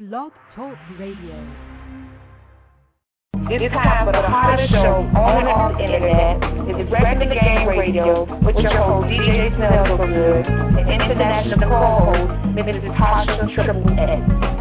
Blog Talk Radio. It's time for the hottest show on the internet. It's Wrecking the Game Radio with your host, DJ Smells So Good, and international co-host, Mrs. Tasha Triple X.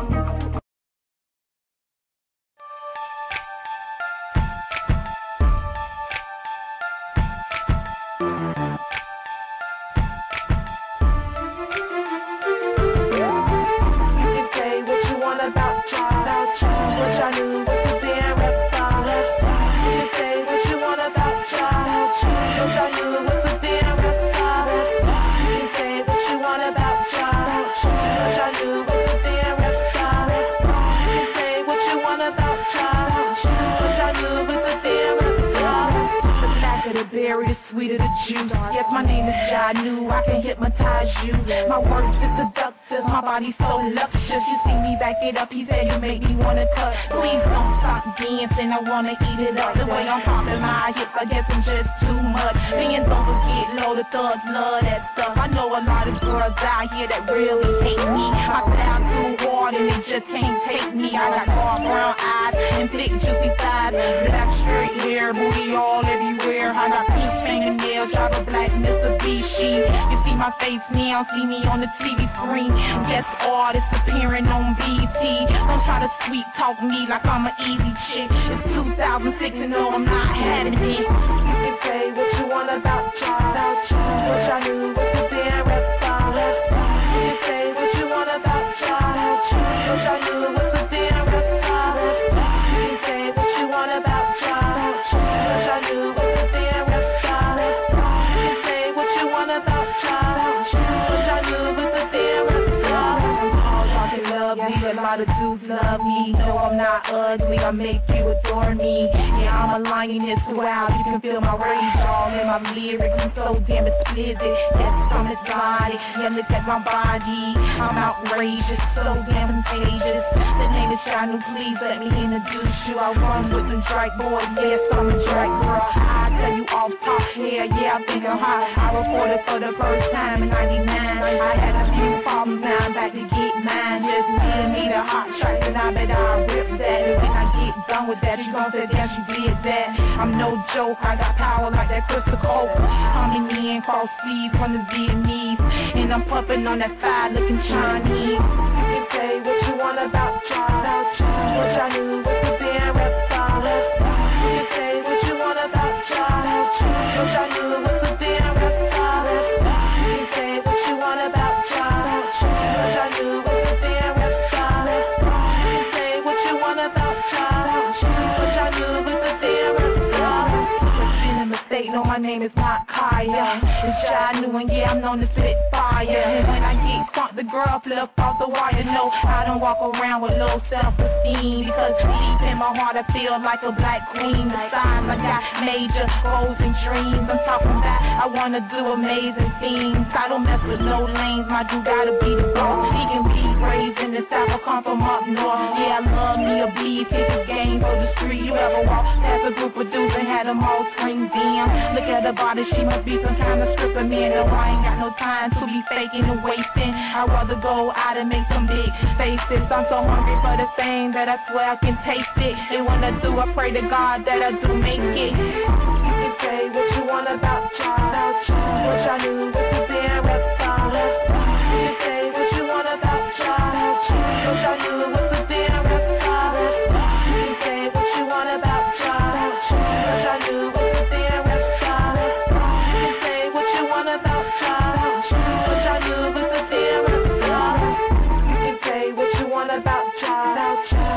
Yes, my name is Janu, I can hypnotize you. My words is seductive, my body so luscious. You see me back it up, he said you make me wanna touch. Please don't stop dancing, I wanna eat it up. The way I'm popping my hips, I guess I'm just too much. Fans don't forget, low the thugs love that stuff. I know a lot of girls out here that really hate me. I sound too hard and they just can't take me. I got dark brown eyes and thick juicy thighs, black straight hair, booty all everywhere. I got pink fingernails, drive a black Mitsubishi. You see my face now, see me on the TV screen. Guest artist appearing on BT. Don't try to sweet talk me like I'm an easy chick. It's 2006 and no, I'm not having it. You can say what you want about child. What I knew was the damn reptile. You can say what you want about child. What I knew was the damn reptile. You can say what you want about child. What I knew was the damn reptile. You can say what you want about child. What I knew was the damn reptile. All y'all can love me, a lot of dudes love me. No, I'm not ugly, I make you adore me. Yeah, I'm a lioness, wow, you can feel my rage all in my lyrics. I'm so damn explicit, yes, I'm this body. Yeah, look at my body, I'm outrageous, so damn contagious. The name is Shanu, please let me introduce you. I run with the Drake boys, yes, I'm a Drake girl. I tell you off top here, yeah, I think I'm hot. I reported for the first time in 99. I had a few problems, now I'm back to get mine. Just give me the hot track and I bet I'll rip that. And when I get done with that, she gon' say, damn, she did that. I'm no joke, I got power like that crystal coke. Coming in, cross seas from the Vietnamese. And I'm pumping on that fire looking Chinese. You can say what you want about child. What I knew was the damn reptile. You can say what you want about child. What I knew was the damn reptile. You can say what you want about child. What I knew was the damn reptile. You can say what you want about child. What I knew was the damn reptile. But sin a mistake, no, my name is not Kaya. It's Janu and yeah, I'm known to spit fire. And when I get crunk, the girl flip off the wire. No, I don't walk around with low self-esteem, because deep in my heart I feel like a black queen. Besides, I got major goals and dreams. I'm talking about I wanna do amazing things. I don't mess with no lanes, my dude gotta be the boss. He can be raised in the south, I come from up north. Yeah, I love me a beef, hit the game for the street. You ever walk past a group of dudes and had them all scream damn? Look at her body, she must be some kind of stripper. Man, no, I ain't got no time to be faking and wasting. I'd rather go out and make some big faces. I'm so hungry for the fame that I swear I can taste it. And when I do, I pray to God that I do make it. You can say what you want about child. What I knew was the damn reptile. You can say what you want about child. What I knew was the damn reptile. You can say what you want about child. What I knew was the damn reptile. You can say what you want about child. What I knew was the damn reptile. You can say what you want about child.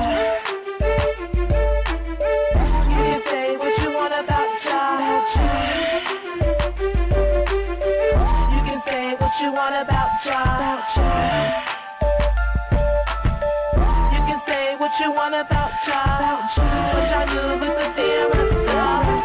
You can say what you want about child. You can say what you want about child. You can say what you want about child. What I knew was the damn reptile.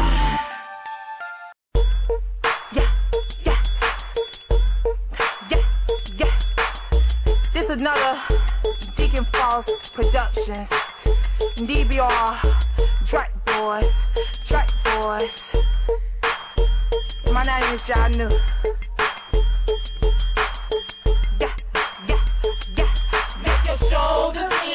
This is another Deacon Falls production. DBR, Drake Boys. My name is Janu. Make your shoulders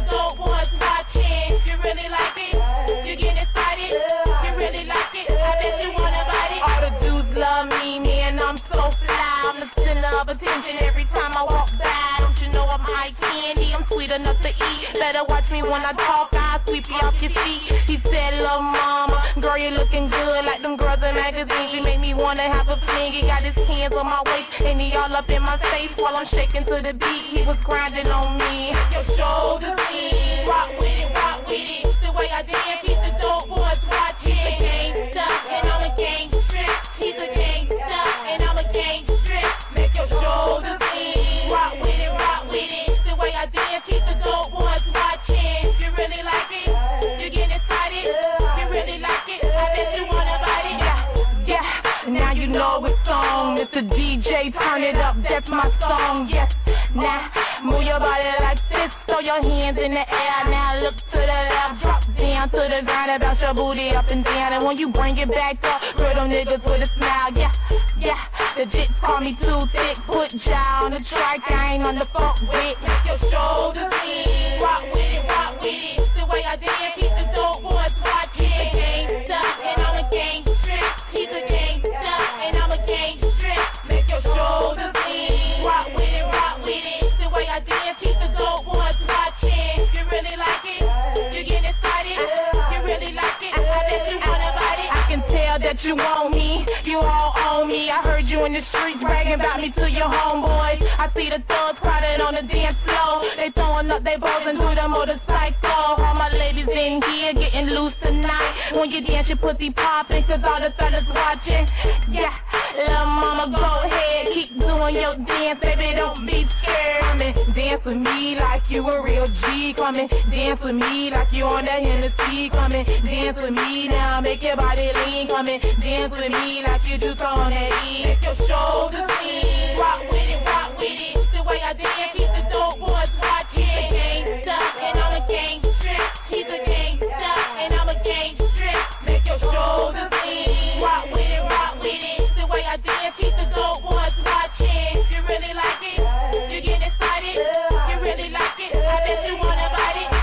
dope boys watching. You really like it? You get excited? You really like it? I bet you wanna bite it. All the dudes love me, man, I'm so fly. I'm the center of attention every time I walk by. Don't you know I'm eye candy? I'm sweet enough to eat. Better watch me when I talk, I'll sweep you off your feet. He said, lil' mama, girl, you looking good like them girls in magazines. You make me wanna have a fling. He got his hands on my waist and he all up in my face while I'm shaking to the beat. He was grinding on me. Your shoulders in, rock with it, rock with it. The way I dance, he's the dope boys watching. He's a gangsta and I'm a gangster. He's a gangsta and I'm a gangster. Make your shoulders in, rock with it, rock with it. The way I dance, he's the dope boys watching. You really like it? You get excited? You really like it? I bet you wanna bite it. Yeah, now you know it's on. Mr. DJ, turn it up, that's my song. Yes, now move your body like this, throw your hands in the air. Now look to the left, drop down to the ground and bounce your booty up and down. And when you bring it back up, girl, them niggas with a smile. Yeah, the jits call me too thick. Put y'all on the track, I ain't on the funk with. Make your shoulders in, rock with it, rock with it. The way I dance, keep the dope boys watching. He's a gangsta and I'm a gangster. He's a gangsta and I'm a gangster. Make your shoulders in, rock with it, rock with it. The way I dance, keep the dope boys watching. You really like it? You get excited? You really like it? I bet you wanna bite it. I can tell that you want me, you all own me. I heard you in the streets bragging about me to your homeboys. I see the thugs crowded on the dance floor. They throwing up their balls into the motorcycle. All my ladies in here getting loose tonight. When you dance, your pussy popping, cause all the fellas watching. Yeah, little mama, go ahead, keep doing your dance, baby, don't be scared. Come and dance with me like you a real G. Come and dance with me like you on that Hennessy. Come and dance with me now, make your body lean. Come and dance with me like you just on that E. Make your shoulders lean, rock with it, rock with it. The way I dance, keep the dope boys watching. He's a gangsta and I'm a gangster. He's a gangsta and I'm a gangster. Make your shoulders lean, rock with it, rock with it. The way I dance, keep the dope boys watching. You really like it? You get excited? You really like it? I bet you wanna bite it.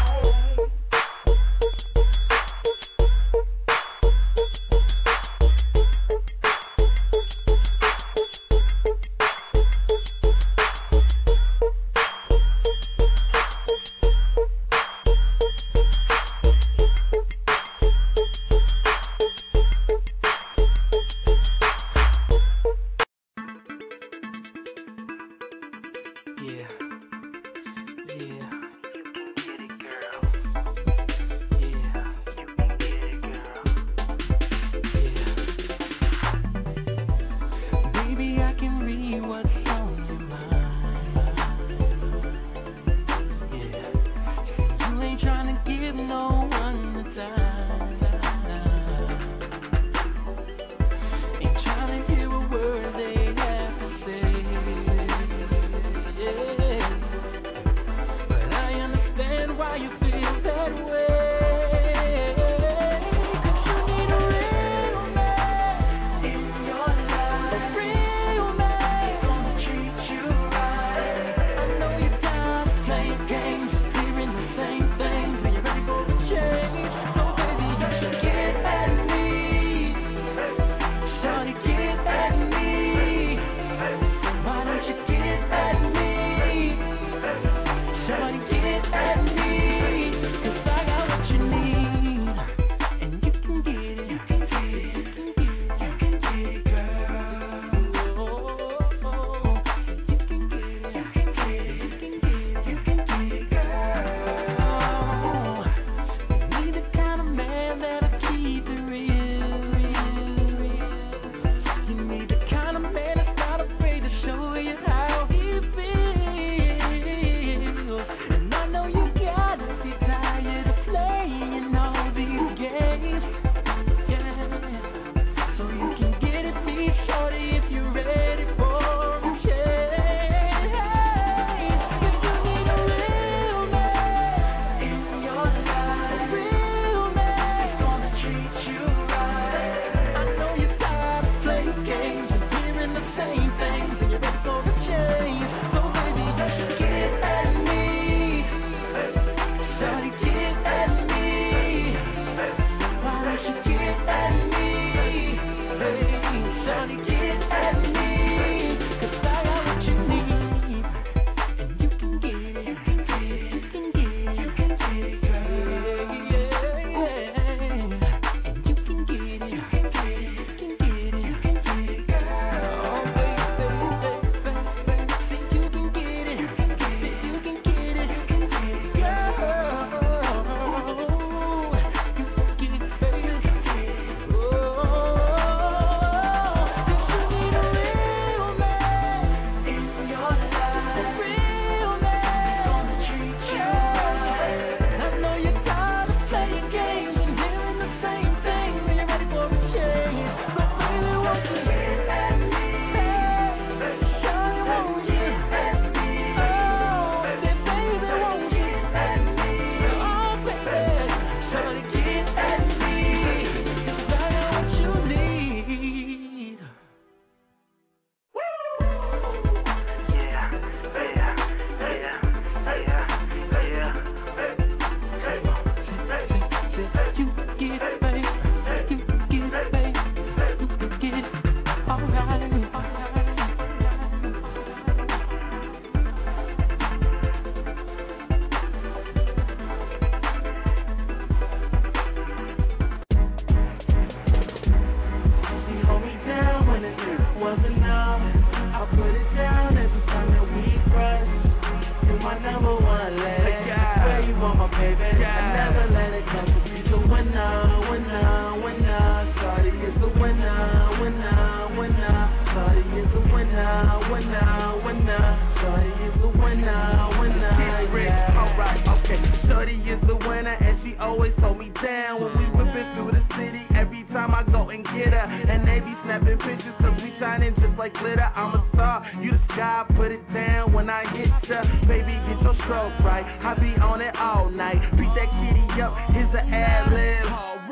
like glitter, I'm a star. You the sky, put it down when I hit ya. Baby, get your stroke right. I be on it all night. Beat that kitty up, here's the ad-lib.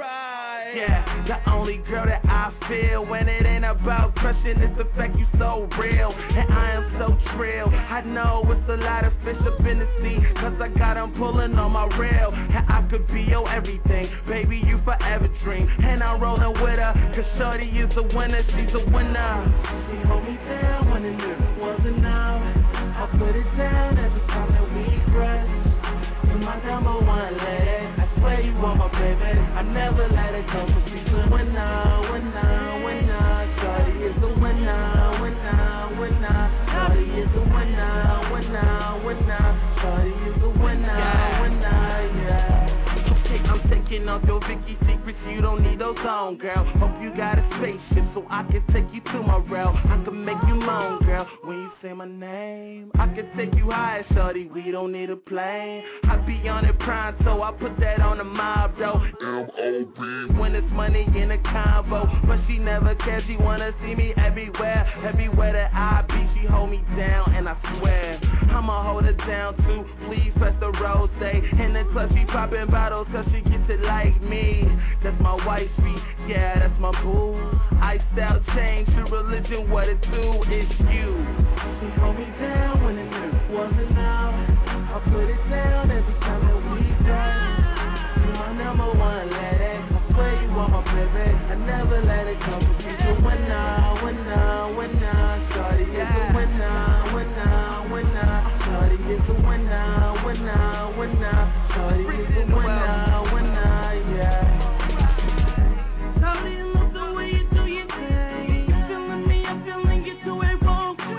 Yeah, the only girl that I feel when it ain't about crushing is the fact you so real. And I am so trill. I know it's a lot of fish up in the sea, cause I got them pulling on my rail. And I could be your everything, baby, you forever dream. And I'm rolling with her, cause shorty is a winner, she's a winner. She hold me down when the lyrics wasn't out. I put it down every time that we crush. You're my number one lady, I swear you are my baby. I never let it go, cause she's a winner, winner, winner. Shorty is a winner, winner, winner. Shorty is a winner, winner, winner. Shorty is a winner, winner, yeah. I'm taking off your Vicky secrets, you don't need those on, girl. Hope you got a spaceship so I can take you to my realm. I can make you moan, girl, when you say my name. I can take you high, shorty, we don't need a plane. I be on it prime, so I put that on the mob, though. M.O.B. When it's money in a combo, but she never cares, she wanna see me everywhere. Everywhere that I be, she hold me down, and I swear I'ma hold her down too. Please press the rose, in the club she popping bottles, cause she gets it like me. That's my wifey, yeah, that's my boo. I style change to religion, what it do is you. She hold me down when the lyrics wasn't out. I put it down every time that we dance. You're my number one lady, I swear you are my baby. I never let it go, cause she's a winner, winner, winner. Shorty is a winner, winner, winner. Shorty is a winner, winner, winner. Shorty is a winner, winner, yeah. Shorty, I love the way you do your thing. You feeling me, I'm feeling you too, it won't quit.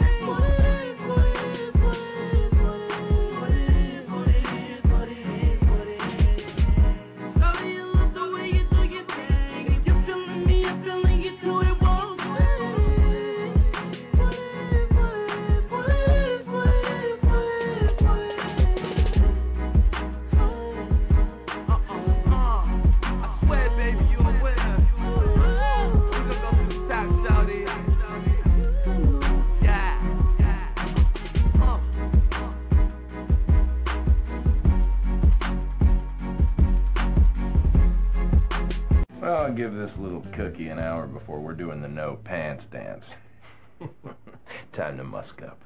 I'll give this little cookie an hour before we're doing the no pants dance. Time to musk up.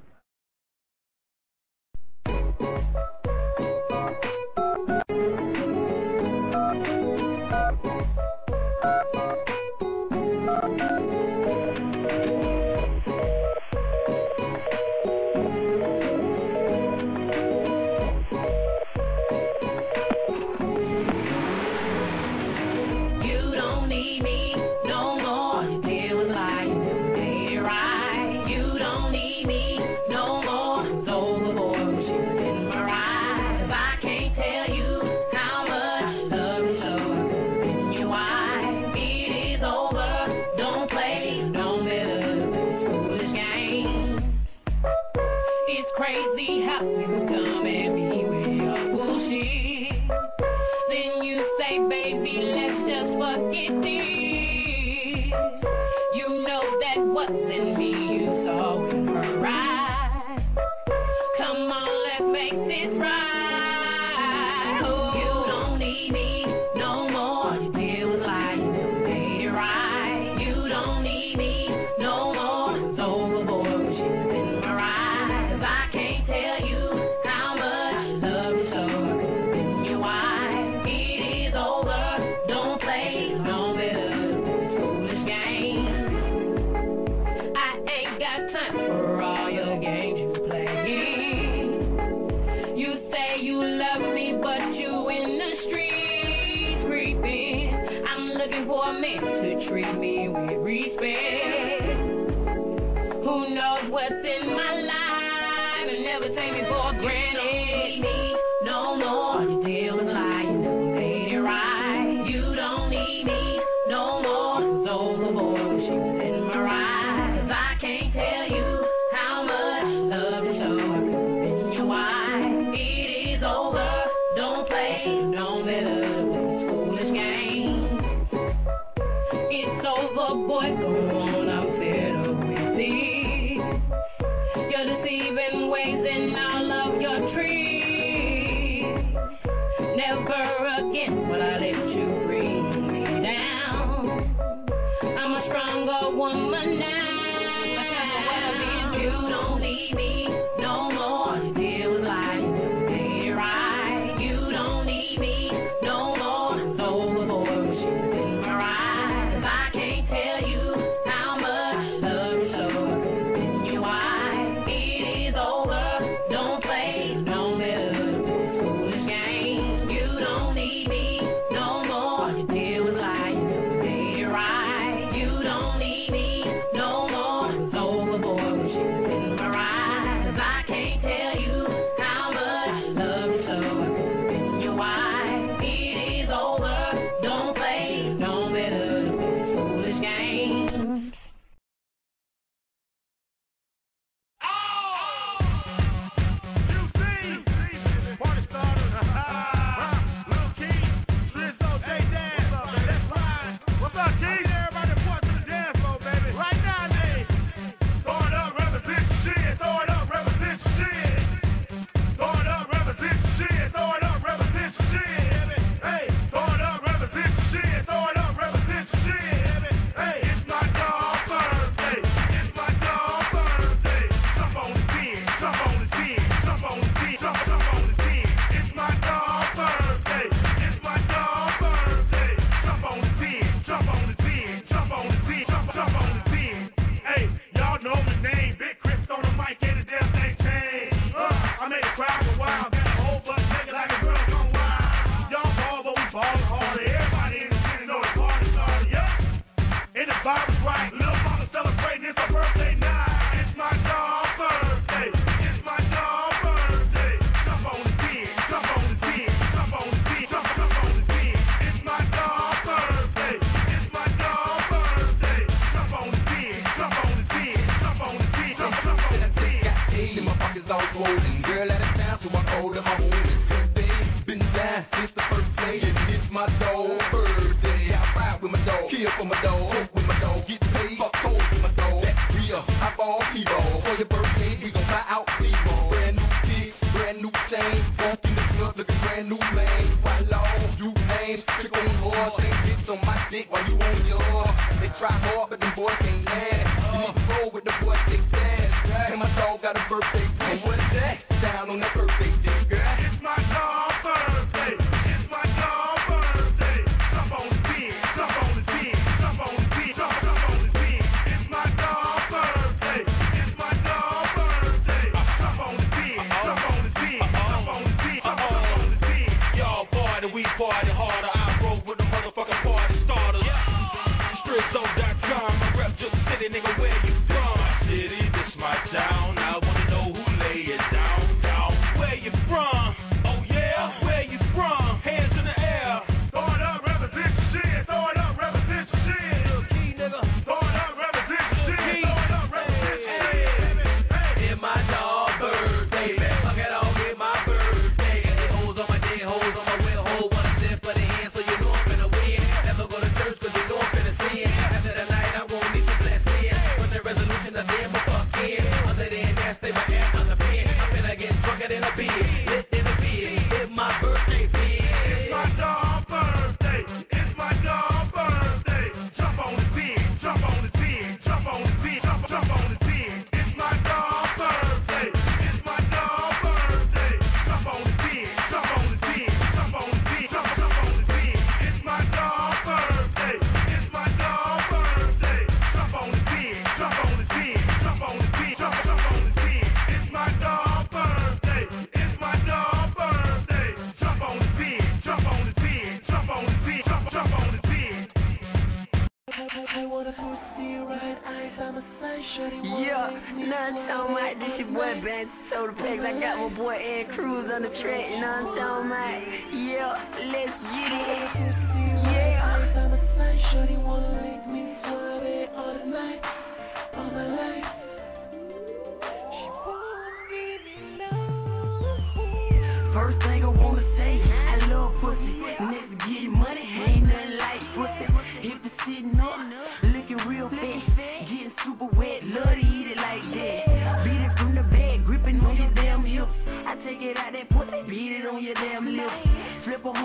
Boy, go on, I'm fed up with these. Never again will I let you bring me down. I'm a stronger woman now. You don't need me no more. You deal with life, stay right. You don't need me no more. It's overboard, she's in my ride. If I can't tell you how much I love you, so then you why it is over. Don't play, no matter foolish game. You don't need me no more. You deal with life, stay right. You don't need me no more. It's overboard, she's in my ride. If I can't tell you how much I love you, so then you why it is over. Don't play, no matter foolish games. Party starters. Lil Key, Drizzo, J-Dan. Let's ride. What's up, G? Everybody report to the dance floor, baby. Right now, Dave. Throw it up, represent your shit. Throw it up, represent your shit. Throw it up, represent your shit. Throw it up, represent your shit. Hey, throw it up, represent your shit. Throw it up, represent your shit. Hey, it's my dog birthday. It's my dog birthday. Jump on the 10, jump on the 10, jump on the 10, jump on the 10. It's my dog birthday. It's my dog birthday. Jump on the 10, jump on the 10, jump on the 10, jump on the 10. Hey, y'all know my name. Big Chris on the mic and the damn thing changed. I made the crowd go wild. Got a whole bunch nigga like a girl gone wild. Y'all ball, but we ballin' harder. Everybody in the city know the party started. Yeah. And the vibe is right. Lil' mama celebrating. It's her birthday night. It's my dog birthday. It's my dog birthday. Jump on the 10, jump on the 10, jump on the 10, jump on the 10. It's my dog birthday. It's my dog birthday. Jump on the 10, jump on the 10, jump on the 10, jump on the 10. Got paid and my pockets all swollen. Girl out of town, so I called up my woman. Been down since the first day, and it's my dog birthday. I ride with my dog, kill for my dog, hope with my dog, get paid, fuck cold with my dog. That's real, I ball, P-ball. For your birthday, we gon' fly out, P-ball. Brand new kid, brand new chain, walk in the club looking brand new man. Why long, you names, trick on horse, ain't hits on my dick while you on yours. They try hard, but them boys ain't mad. You need to roll with the boys, they sad. And my dog got a birthday, and what's that? Down on that birthday day, girl. It's my dog birthday. It's my dog birthday. Jump on the 10, jump on the 10, jump on the 10, jump on the 10. It's my dog birthday. It's my dog birthday. Jump on the 10, jump on the 10, jump on the 10, jump on the 10. Y'all party, we party harder. I roll with the motherfucking party starters. Strizzo.com, I rep just city, nigga, where you from? My city, this my town. I wanna know who lay it down. Where you from? Oh yeah, where you from? Hands in the air. Throw it up, represent your shit. Throw it up, represent your shit. Lil Key, nigga. Throw it up, represent your shit. Throw it up, represent your shit. It's my dog birthday. Fuck it all, it's my birthday. Got the hoes on my day, hoes on my wheel, hole. Wanna sip for the hand, so you know I'm finna win. Never go to church, cause you know I'm finna sin. After the night, I'm gonna need some blessing. Put the resolution of them a fuck in. Other than that, stay my ass on the pin. I'm finna get drunker than a beer. Lit in the beer. It's my birthday, bitch. It's my dog birthday. It's my dog birthday. Jump on the 10, jump on the 10, jump on the 10, jump on the 10. It's my dog birthday. It's my dog birthday. Jump on the 10, jump on the 10, jump on the 10, jump on the 10. It's my dog birthday. It's my dog birthday. Jump on the 10, jump on the 10, jump on the 10, jump on the 10. It's my dog birthday. It's my dog birthday. Jump on the 10, jump on the 10, jump on the 10, jump on the 10. I wanna see your right eyes, I'm a sign, shorty. Yeah, nothing talking about this your boy Ben Soda Packs. I got my boy Ed Cruz on the track, you know what I'm talking about? Yeah, let's get it. Yeah. I'm a sign, shorty, wanna leave me all day, all the night, all my life. She won't leave me alone. First thing I wanna say, I love pussy. Next, get your money, ain't nothing like pussy. If it's sitting up, looking real fat, getting super wet, love to eat it like that. Beat it from the back, gripping on your damn hips. I take it out that pussy, beat it on your damn lips. Flip 'em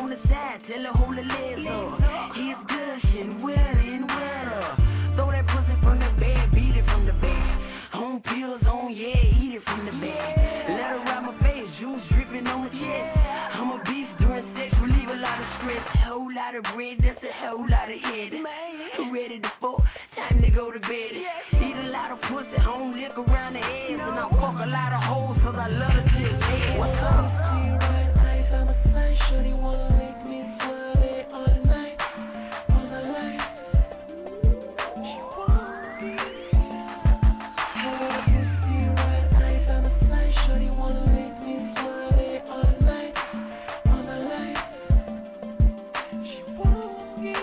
tell her hold her legs up. He's gushing, wetter and wetter. Throw that pussy from the bed, beat it from the bed. On pills, on, yeah, eat it from the bed. Let her ride my face, juice dripping on the chest. I'm a beast during sex, relieve a lot of stress. A whole lot of bread, that's a whole lot of head. Ready to fuck, time to go to bed. Eat a lot of pussy, I don't lick around the edge. And I fuck a lot of hoes, cause I love to chick. Hey, what's up? I'm a slice, shorty wanna make me sweat it all night, all the light. She wants me. Have a pussy red eyes, I'm a slice, shorty wanna make me sweat it all night, all the light. She wants me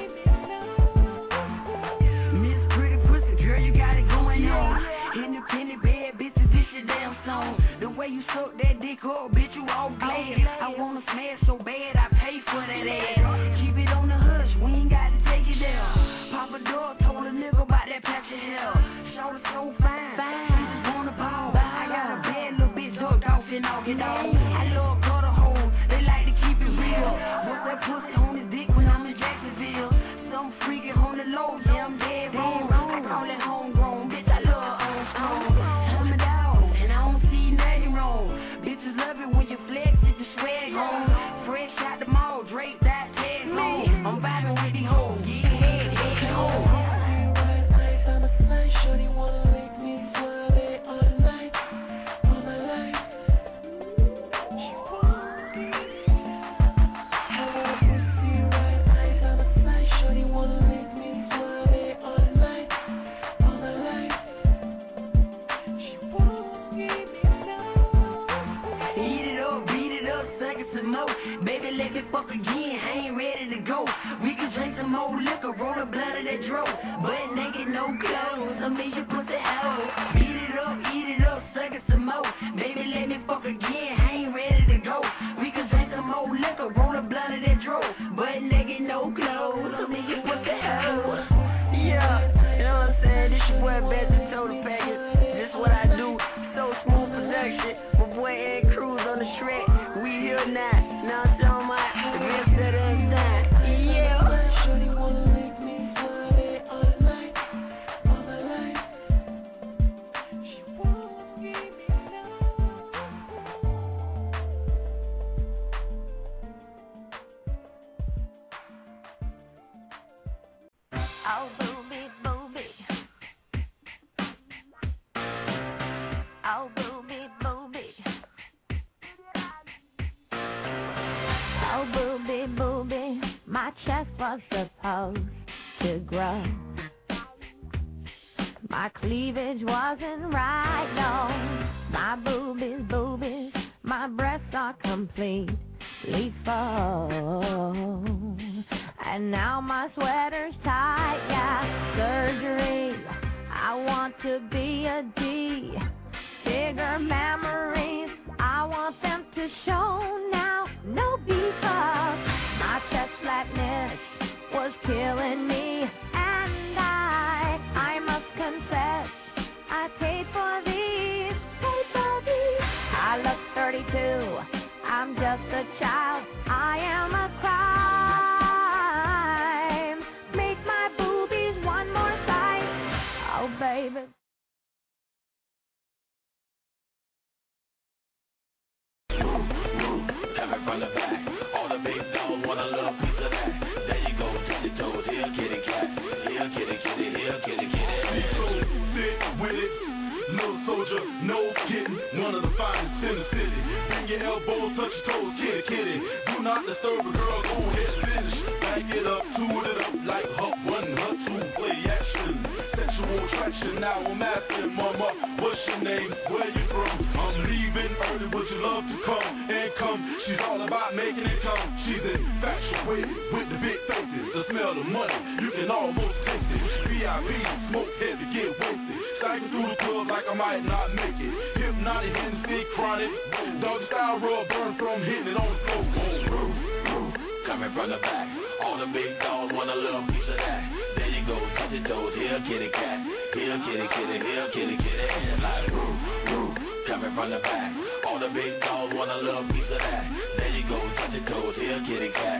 now. Miss Pretty Pussy, girl, you got it going on. Independent bad bitches, this your damn song. The way you suck that dick up, bitch, you all glad. I wanna smash so bad, I pay for that ass. Keep it on the hush, we ain't got to take it down. Papa Dog told a nigga about that patch of hair. Shorty so fine, bitches wanna ball. I got a bad little bitch ducked off and off it all. I love cutter hoes, they like to keep it real. What's that pussy on his dick when I'm in Jacksonville? Some freaky on the low, yeah, I'm dead wrong. I call it homegrown, bitch, I love on strong. I'm a dog, and I don't see nothing wrong. Bitches love it when you flex it, the swag on. Fresh out the mall, Drake, that tag on. I'm vibing with these hoes, get head home. I'm a slice, shorty wanna make me sweat it all night, all the light. She wants me. Have a pussy red eyes, I'm a slice, shorty wanna make me sweat it all night, all the light. She wants me now. Eat it up, beat it up, suck it some more. Baby, let me fuck again, I ain't ready to go. We can drink some more liquor, roll a blunt of that dro. But naked, no clothes, I mean you pussy hoe. Beat it up, eat it up, suck it some more. Baby, let me fuck again, I ain't ready to go. We can drink some more liquor, roll a blunt of that dro. But naked, no clothes, I mean you pussy hoe. Yeah, you know what I'm saying? This your boy Benson Total Package. This what I do, so smooth production. My boy Ed Cruz on the track. We here now, now I'm talking about the best of the time. Yeah. Shorty wanna make me sweat it all night, all the light. She wants me Oh, booby, booby. Oh, booby, booby. Oh, booby, booby. My chest was supposed to grow. My cleavage wasn't right, no. My boobies, boobies. My breasts are completely full. And now my sweater's tight, yeah, surgery. I want to be a D. Bigger memories, I want them to show now. No because my chest flatness was killing me. And I must confess, I paid for these, I look 32, I'm just a child, I am a crime. Make my boobies one more size, oh baby. Coming from the back, all the big dogs want a little piece of that. There you go, touch your toes, here kitty cat, here kitty kitty, here kitty kitty. Be so sick with it, little soldier, no kidding. One of the finest in the city. Bring your elbows, touch your toes, kitty kitty. Do not disturb a girl, go ahead, finish. Back it up, toot it up like her one, her two, play action. Sexual attraction, now I'm asking mama, what's your name, where you from? I'm leaving early, would you love to come and come? She's all about making it come. She's infatuated with the big faces, the smell of money, you can almost taste it. VIP, smoke heavy, get wasted. Cycle through the club like I might not make it. Hypnotic, Hennessy, chronic. Doggy style rub, burn from hitting it on the floor. Coming from the back, all the big dogs want a little piece of that. There you go, touch your toes, here kitty cat, here kitty kitty, here kitty kitty. Like roo, roo. Coming from the back, all the big dogs want a little piece of that. There you go, touch your toes, here kitty cat, here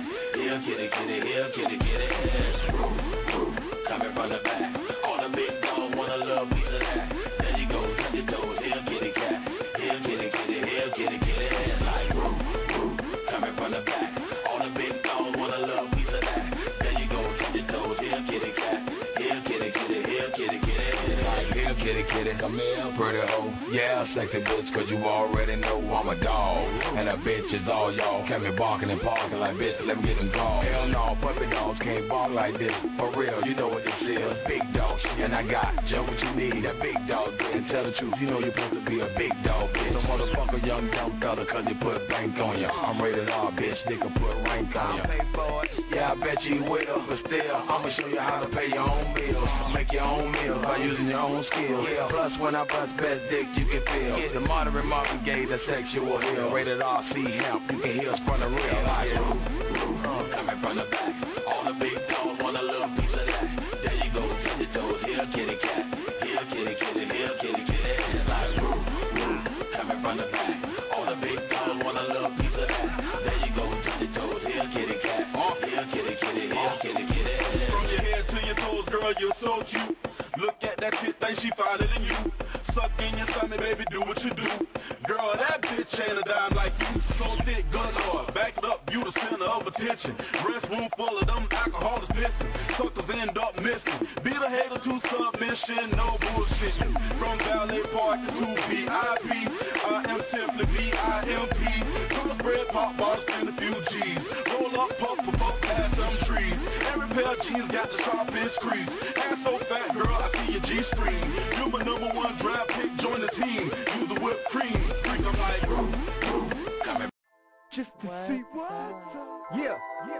here, kitty, kitty, here, kitty, kitty. Coming from the back, all the big dogs want a little piece of that. There you go, touch your toes, here, kitty cat. Here, kitty, kitty, here, kitty, kitty. Like coming from the back, all the big dogs want a little piece of that. There you go, touch your toes, here, kitty cat. Here, kitty, kitty, here, kitty, kitty. Like here, kitty, kitty, come here, pretty hoe. Yeah, sexy bitch, cause you already know I'm a dog. And a bitch is all y'all. Can't be barking and parking like bitch, let me get them gone. Hell no, puppy dogs can't bark like this. For real, you know what this is. Big dog shit, and I got just what you need. That big dog bitch. Tell the truth, you know you're supposed to be a big dog bitch. No motherfucker, young dumb fella, cause you put bank on ya. I'm rated R, bitch, nigga put rank on ya. Pay for it, yeah, I bet you will. But still, I'ma show you how to pay your own bills. Make your own meals by using your own skills. Yeah. Plus, when I bust best dick, you can feel. Get the moderate Marvin Gaye, the sexual hill. Rated R, C, hemp, you can hear us from the real. Like, coming from the back, all the big dogs want a little piece of that. There you go, touch your toes, here, kitty cat. Here, kitty, kitty, here, kitty, kitty. Like, coming from the back, all the big dogs want a little piece of that. There you go, touch your toes, here, kitty cat. Here, kitty, kitty, here, kitty, kitty. From your head to your toes, girl, you're so cute. Look at that shit, think she finer than you. Suck in your stomach, baby, do what you do. Girl, that bitch ain't a dime like you. So thick, good lord, back it up, you the center of attention. Restroom full of them alcoholics pissing. Suckers end up missing. Beat a hater to submission, no bullshitting. From Ballet Park to VIP, I am simply VIMP. Crossbred pop bottles and a few G's. Roll up, puff, puff, past some trees. Every pair of jeans got the sharpest crease. Ass so fat, girl, I see your G-string. You my number one draft pick, join the team. You the whipped cream. Freak, I'm like, coming. Just to see what's up. Yeah.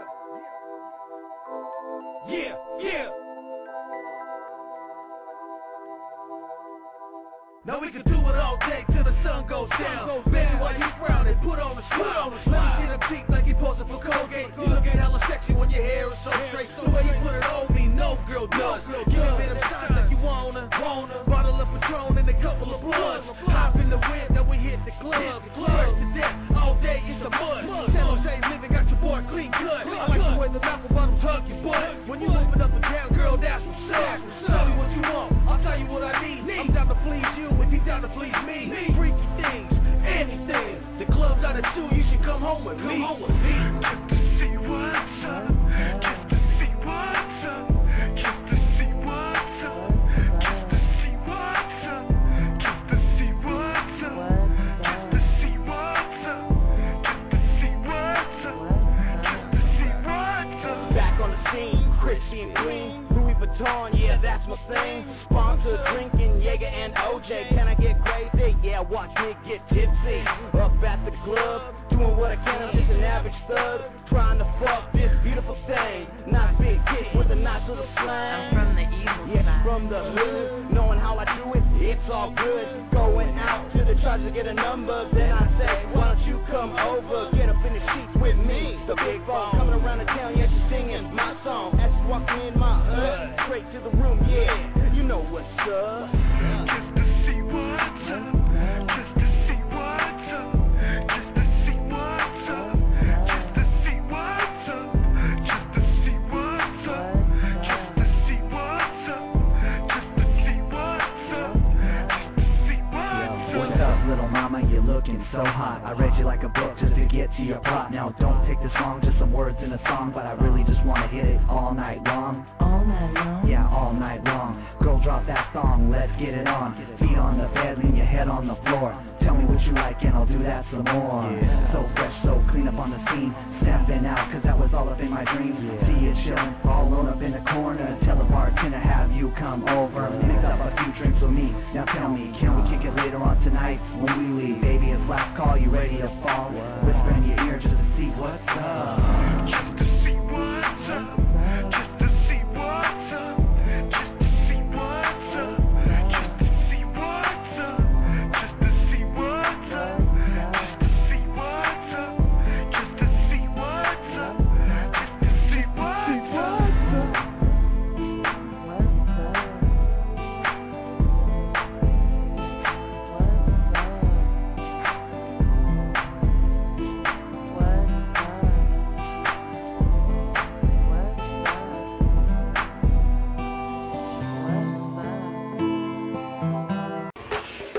Now we can do it all day till the sun goes down. Baby, while you frowning, put on a smile. Let me get a peek like you posing for Colgate. You looking hella sexy when your hair is so straight. The way you put it on me, no girl does. Give me them shots like you wanna. Bottle of Patron and a couple of bloods. Hop in the wind, then we hit the club. Fresh to death, all day it's a mud. San Jose living, got your boy clean cut. I like the way the apple bottoms hug your butt. When you moving up and down, girl, that's what's up. Tell me what you want, I'll tell you what I need. I'm down to please you if you down to please me. Freaky things, anything. The club's out of two, you should come home with me. Just to see what's up. Just to see what's up. Just to see what's up. Just to see what's up. Just to see what's up. Just to see what's up. Just to see what's up. Just to see what's up. Back on the scene, Christian Green, Louis Vuitton, yeah, that's my thing. Sponsor drinking Jaeger and OJ. Can I get crazy? Yeah, watch me get tipsy. Up at the club, doing what I can. I'm just an average stud, trying to fuck this beautiful thing. Not big dick with a nice little slang. I'm from the evil side. From the hood, knowing how I do it, it's all good. Going out to the charge to get a number, then I say, why don't you come over, get up in the sheets with me. The big ball coming around the town, yeah, she's singing my song. As she walks in my hood, straight to the room, yeah, you know what's up. Just to see what's up. Just to see what's up. Just to see what's up. Just to see what's up. Just to see what's up. Just to see what's up. Just to see what's up. Just to see what's up. What's up, little mama? You're looking so hot. I read you like a book just to get to your plot. Now don't take this wrong, just some words in a song, but I really just wanna hit it all night long. All night long? Yeah, all night long. Girl, drop that song, let's get it on. Feet on the bed, lean your head on the floor. Tell me what you like and I'll do that some more. So fresh, so clean up on the scene. Stepping out, cause that was all up in my dreams. See you chillin', all alone up in the corner. Tell the bartender, have you come over. Mix up a few drinks with me. Now tell me, can we kick it later on tonight when we leave? Baby, it's last call, you ready to fall? Whisper in your ear just to see what's up. Just to see what's up. Just to see what's up. Just to see what's up. Just to see what's up. Just to see what's up. Just to see what's up. Just to see what's up. Just to see what's up.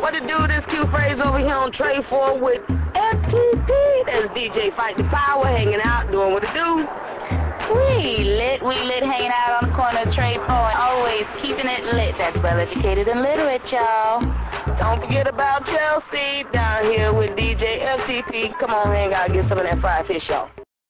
What to do this Q phrase over here on Trey 4 with FTP? That's DJ Fight the Power, hanging out, doing what it do. We lit, hanging out on the corner of Trey 4, always keeping it lit. That's well-educated and literate, y'all. Don't forget about Chelsea down here with DJ FTP. Come on, hang out, get some of that fried fish, y'all.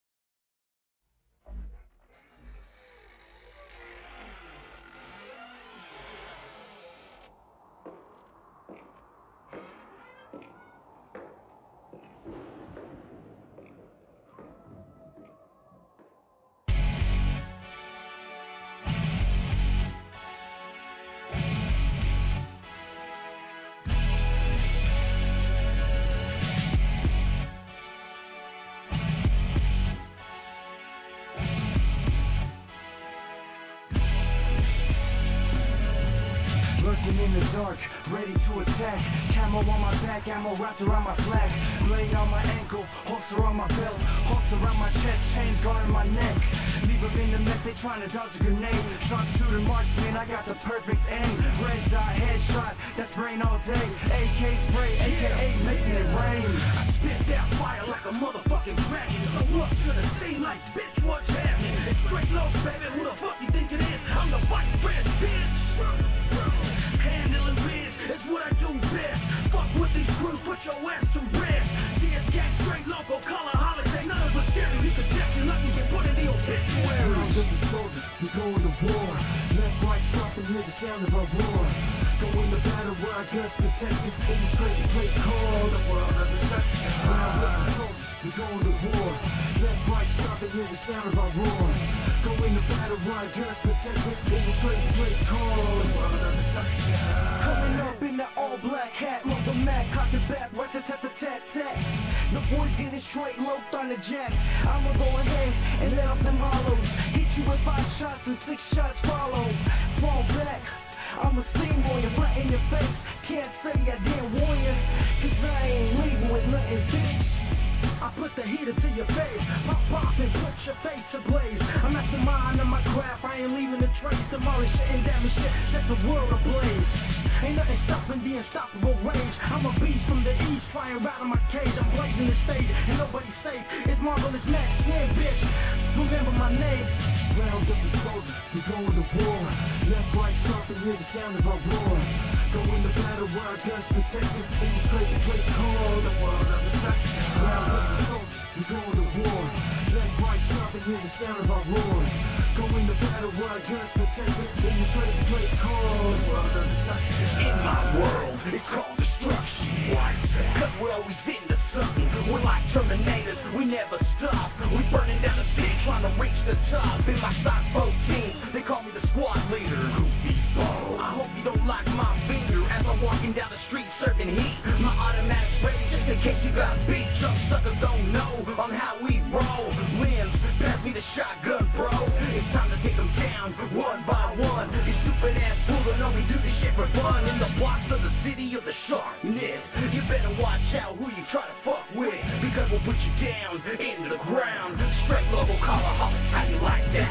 In the dark, ready to attack. Camo on my back, ammo wrapped around my flag. Blade on my ankle, holster on my belt, holster around my chest, chains guarding my neck. Leave them in the mess, they trying to dodge a grenade. Sharpshooter marksman, I got the perfect aim. Red dot headshot, that's brain all day. AK spray, AKA making it rain. I spit that fire like a motherfucking dragon. I'm up to the scene like, bitch, what's happening? It's straight low, baby, who the fuck you think it is? I'm the vice president, bitch. Handling biz, that's what I do best. Fuck with these crews, put your ass to rest. CS gang, straight local, color holiday. None of us scary, you can check your luck and get put in the obituary. We're just soldiers, we going to war. Left, right, stop and hear the sound of our roar. Go in the battle where our guts protect us. In the straight call, the world of the section. We're just soldiers, we going to war. Left, right, stop and hear the sound of our roar. Go in the battle where our guts protect us. In the straight call, the world of the section. Coming up in that all-black hat, love the Mac, cock it back, right to tat-tat-tat. The boys getting straight, low thunder jack. I'ma go ahead and let off them hollows. Hit you with 5 shots and 6 shots follow. Fall back, I'm a steamboy, right in your face. Can't say I didn't warn ya, cause I ain't leaving with nothing, bitch. I put the heater to your face, pop and put your face ablaze. I'm at the mind of my craft, I ain't leaving a trace. Demolish shit and damage shit, set the world ablaze. Ain't nothing stopping the unstoppable rage. I'm a beast from the east, flying right in my cage. I'm blazing the stage, and nobody's safe. It's Marvelous Max, yeah, bitch. Remember my name. Round up the soldiers, we going to war. Left, right, stop and hear the sound of our roar. Go in the battle where our guns protect us. In the straight call, the world of the section. Round up the soldiers, we going to war. Left, right, stop and hear the sound of our roar. Go in the battle where our guns protect us. In the straight call, the world of the section. In my world, it's called destruction. Why? Cause we're always into something. We're like Terminators, we never stop. We burning down the city, trying to reach the top. In my stock 14, they call me the squad leader. Goofy ball. I hope you don't like my finger as I'm walking down the street serving heat. My automatic's ready just in case you got beat. Some suckers don't know on how we roll. Limbs, pass me the shotgun, bro. It's time to take them down one by one. These stupid ass fools don't know we do this shit for fun. In the blocks of the city of the sharpness, you better watch out who you try to fuck with, because we'll put you down into the ground. Straight local collarholics, how you like that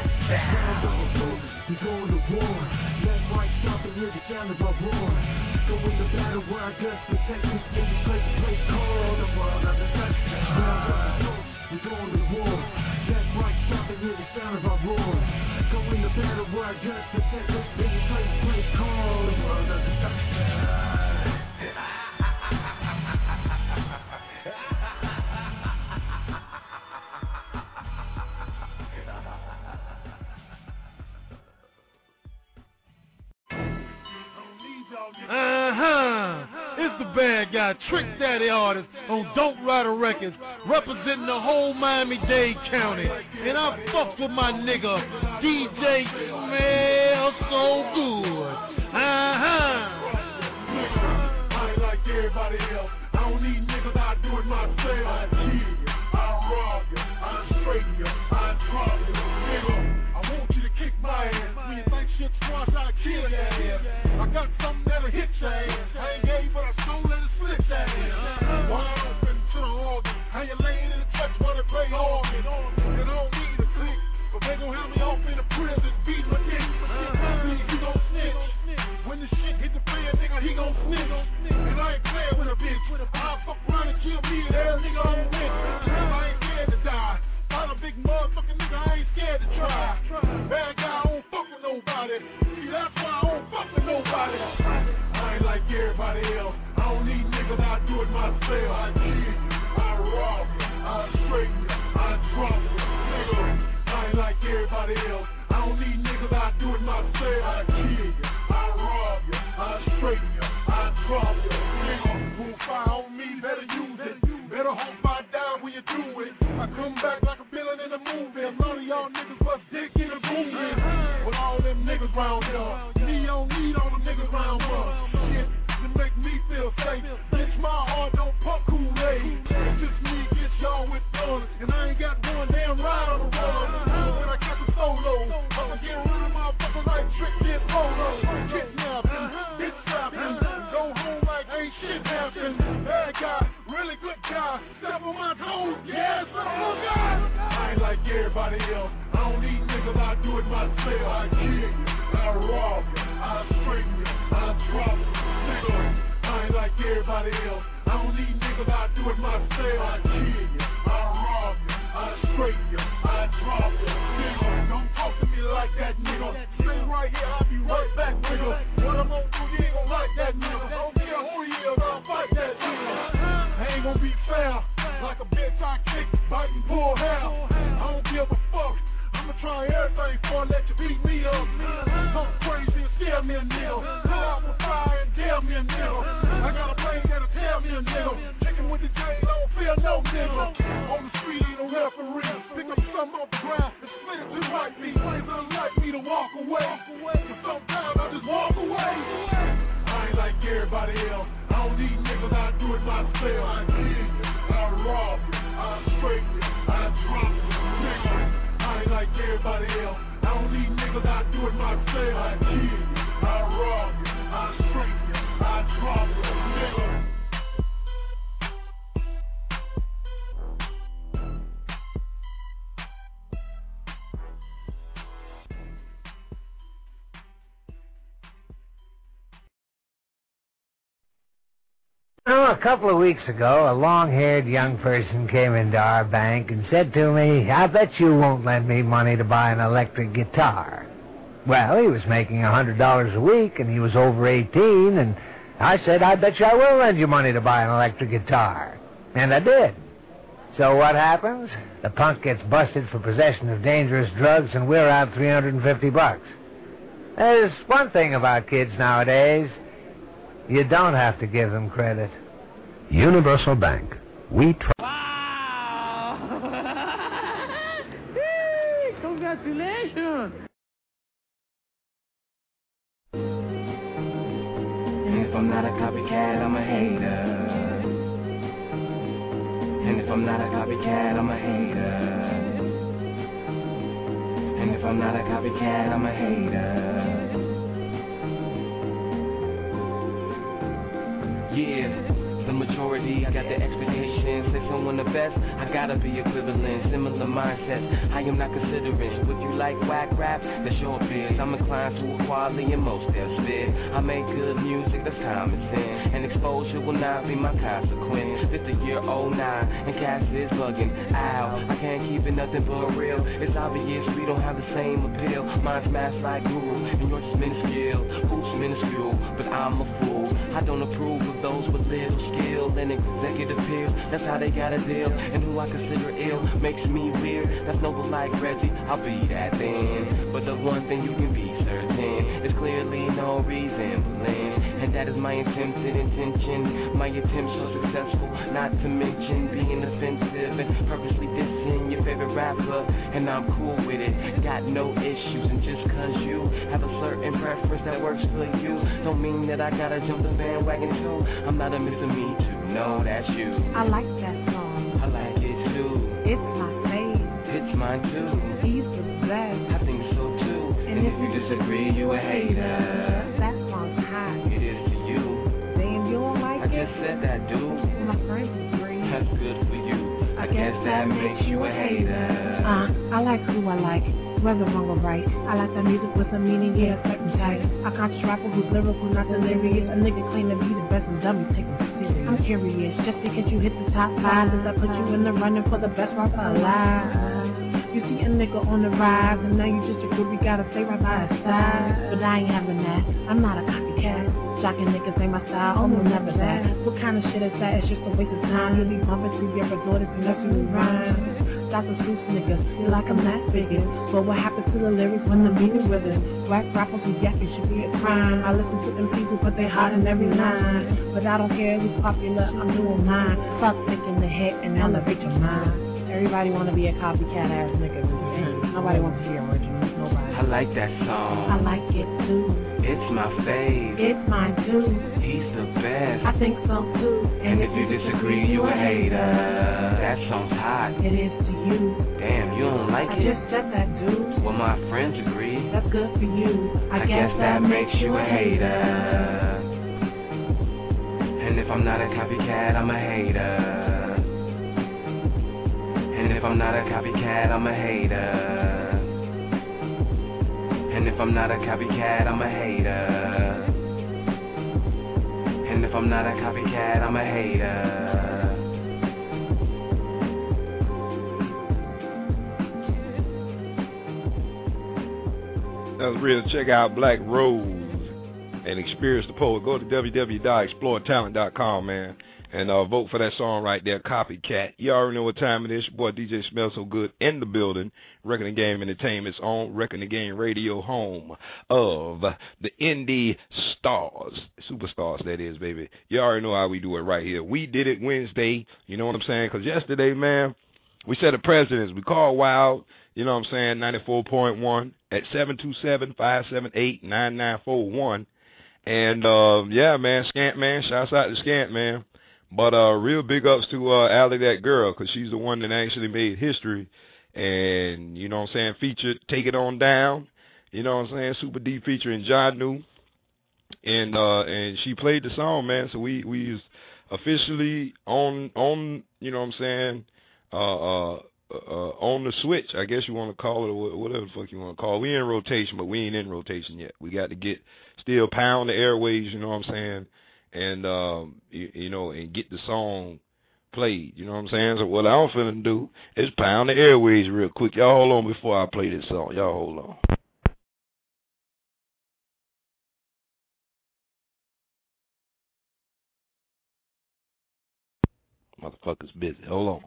sound? We going to war. Left, right, stop and hear the sound of our roar. Go in the battle where our guts protect us. In the straight call, the world of the section. Round up the soldiers, we going to war. Left, right, stop and hear the sound of our roar. Go in the battle where our guts protect us. In the straight call, the world of the section. It's the bad guy, Trick Daddy artist on Dope Rider Records, representing the whole Miami-Dade County. And I fuck with my nigga, DJ Smells So Good. I ain't like everybody else. I don't need niggas, I do it myself. I kill you, I rob you, I straighten you, I drop you. Nigga, I want you to kick my ass. When you think shit's squash, I kill your ass. I got something that'll hit your ass. I ain't gay, but I stole it and split your ass. Wide open to the organ. How you laying in the touch while they play organ. And I don't need a click, but they gon' have me off in the prison, beat my dick. You gon' snitch. When the shit hit the fan, nigga, he gon' snitch. And I ain't everybody else. I don't need niggas, I do it myself. I kill you, I rob you, I straighten you, I drop you. Nigga, who fire on me, better use it. Better hope I die when you do it. I come back like a villain in a movie. A lot of y'all niggas bust dick in the movie. With all them niggas round here. Me don't need all them niggas round here. Shit, to make me feel safe. Bitch, my heart don't pump Kool-Aid. It's just me against y'all with guns. And I ain't got one damn ride on the run. When I catch a solo, I'ma get rid of motherfuckers like Trick Did Polo. Kidnapping, bitch trapping. Go home like ain't shit happened. Bad guy, really good guy. Step on my toes, yes, I'm a guy. I ain't like everybody else. I don't need niggas, I do it myself. I kill you, I rob you, I straighten you, I drop you. Nigga, I ain't like everybody else. I don't need niggas, I do it myself. I kill you, I rob you, I straighten you, I drop you. Nigga, don't talk to me like that, nigga. Stay right here, I'll be right back, nigga. What I'm gonna do, you ain't gonna like that, nigga. Don't care who he is, I'll fight that nigga. I ain't gonna be fair. Like a bitch I kick, bite and pull hair. I don't give a fuck. I'ma try everything before I let you beat me up. Talk crazy and scare me a nigga. Pull out my fire and dare me a nigga. I got a brain that'll tell me a nigga. Chicken with the chain, don't fear no nigga. On the street, ain't no referee. Pick up something off the ground and split it just like me. It's unlike me to walk away. But sometimes I just walk away. I ain't like everybody else. I don't need niggas, I do it myself. I kill you, I rob you, I straighten you, I drop you. Nigga, I ain't like everybody else. I don't need niggas, I do it myself. I kill you, I rob you, I straighten you, I drop you. Nigga. Oh, a couple of weeks ago, a long-haired young person came into our bank and said to me, I bet you won't lend me money to buy an electric guitar. Well, he was making $100 a week, and he was over 18, and I said, I bet you I will lend you money to buy an electric guitar. And I did. So what happens? The punk gets busted for possession of dangerous drugs, and we're out $350. There's one thing about kids nowadays. You don't have to give them credit. Universal Bank. We try. Wow! Congratulations! And if I'm not a copycat, I'm a hater. And if I'm not a copycat, I'm a hater. And if I'm not a copycat, I'm a hater. Yeah, the majority, I got the expectations. Say someone the best, I gotta be equivalent. Similar mindsets, I am not considering. Would you like whack rap? That's your biz. I'm inclined to equality in most their spit. I make good music, that's common sense. And exposure will not be my consequence. It's the year 09, and Cass is bugging. Ow, I can't keep it nothing but real. It's obvious we don't have the same appeal. Mine's mass like Guru, and yours is minuscule. Who's minuscule, but I'm a fool. I don't approve of those with little skill and executive pills. That's how they got a deal. And who I consider ill makes me weird. That's noble like Reggie, I'll be that then. But the one thing you can be certain is clearly no resembling. And that is my attempted intention. My attempt so successful, not to mention being offensive and purposely dissing your favorite rapper. And I'm cool with it, got no issues. And just cause you have a certain preference that works for you, don't mean that I gotta jump the bandwagon too. I'm not a Mr. Me Too, no, that's you. I like that song. I like it too. It's my fave. It's mine too. He's the best. I think so too. And if you disagree, you a hater. That song's hot. It is to you. Damn, you don't like I just said that, dude. My friends agree. That's good for you. I guess that makes you a hater. I like who I like. Whether wrong or right, I like that music with a meaning, yeah, certain type. A conscious rapper who's lyrical, not delirious. A nigga claim to be the best and dummy, take him serious. I'm curious, just because you hit the top 5, does that put you in the running for the best rapper alive? You see a nigga on the rise, and now you just a groupie, gotta stay right by his side. But I ain't having that, I'm not a copycat. Jockin' niggas ain't my style, oh no, never that. What kind of shit is that? It's just a waste of time. You'll be bumping through your resort if you nursery rhymes. Dr. Seuss niggas, you like a math figure. But what happened to the lyrics when the meaning withers? Black rappers who yapping should be a crime. I listen to them people, but they hide in every line. But I don't care who's popular, I'm doing mine. Fuck thinking the head and elevate your mind. Everybody wanna be a copycat ass nigga. Nobody wants to hear originals, nobody. I like that song. I like it too. It's my fave. It's mine too. He's the best. I think so too. And if you disagree, you a hater. That song's hot. It is to you. Damn, you don't like I it? just said that, dude. Well, my friends agree. That's good for you. I guess that makes you a hater. And if I'm not a copycat, I'm a hater. And if I'm not a copycat, I'm a hater. And if I'm not a copycat, I'm a hater. And if I'm not a copycat, I'm a hater. That was real. Check out Black Rose and Experience the Poet. Go to www.exploretalent.com, man, and vote for that song right there, Copycat. You already know what time it is. Your boy DJ Smells So Good in the building. Record and Game Entertainment's on Record and Game Radio, home of the indie stars, superstars, that is, baby. You already know how we do it right here. We did it Wednesday, you know what I'm saying? Because yesterday, man, we set the precedence. We called Wild, you know what I'm saying, 94.1 at 727-578-9941. And, yeah, man, Scant Man, shouts out to Scant Man. But real big ups to Allie, that girl, because she's the one that actually made history. And, you know what I'm saying, featured Take It On Down, you know what I'm saying, Super D featuring John New. And she played the song, man, so we was officially on, you know what I'm saying, on the switch, I guess you want to call it, or whatever the fuck you want to call it. We in rotation, but we ain't in rotation yet. We got to still pound the airways, you know what I'm saying, and, you know, and get the song played, you know what I'm saying? So what I'm finna do is pound the airways real quick. Y'all hold on before I play this song. Y'all hold on. Motherfucker's busy. Hold on.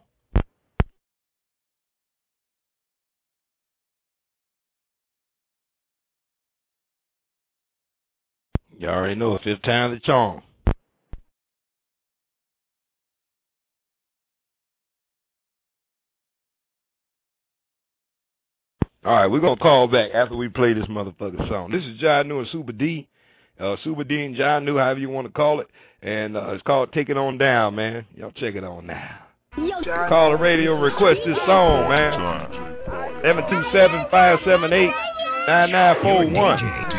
Y'all already know, fifth time's the charm. All right, we're going to call back after we play this motherfucking song. This is John New and Super D. Super D and John New, however you want to call it. And it's called Take It On Down, man. Y'all check it on now. Call the radio and request this song, man. 727-578-9941.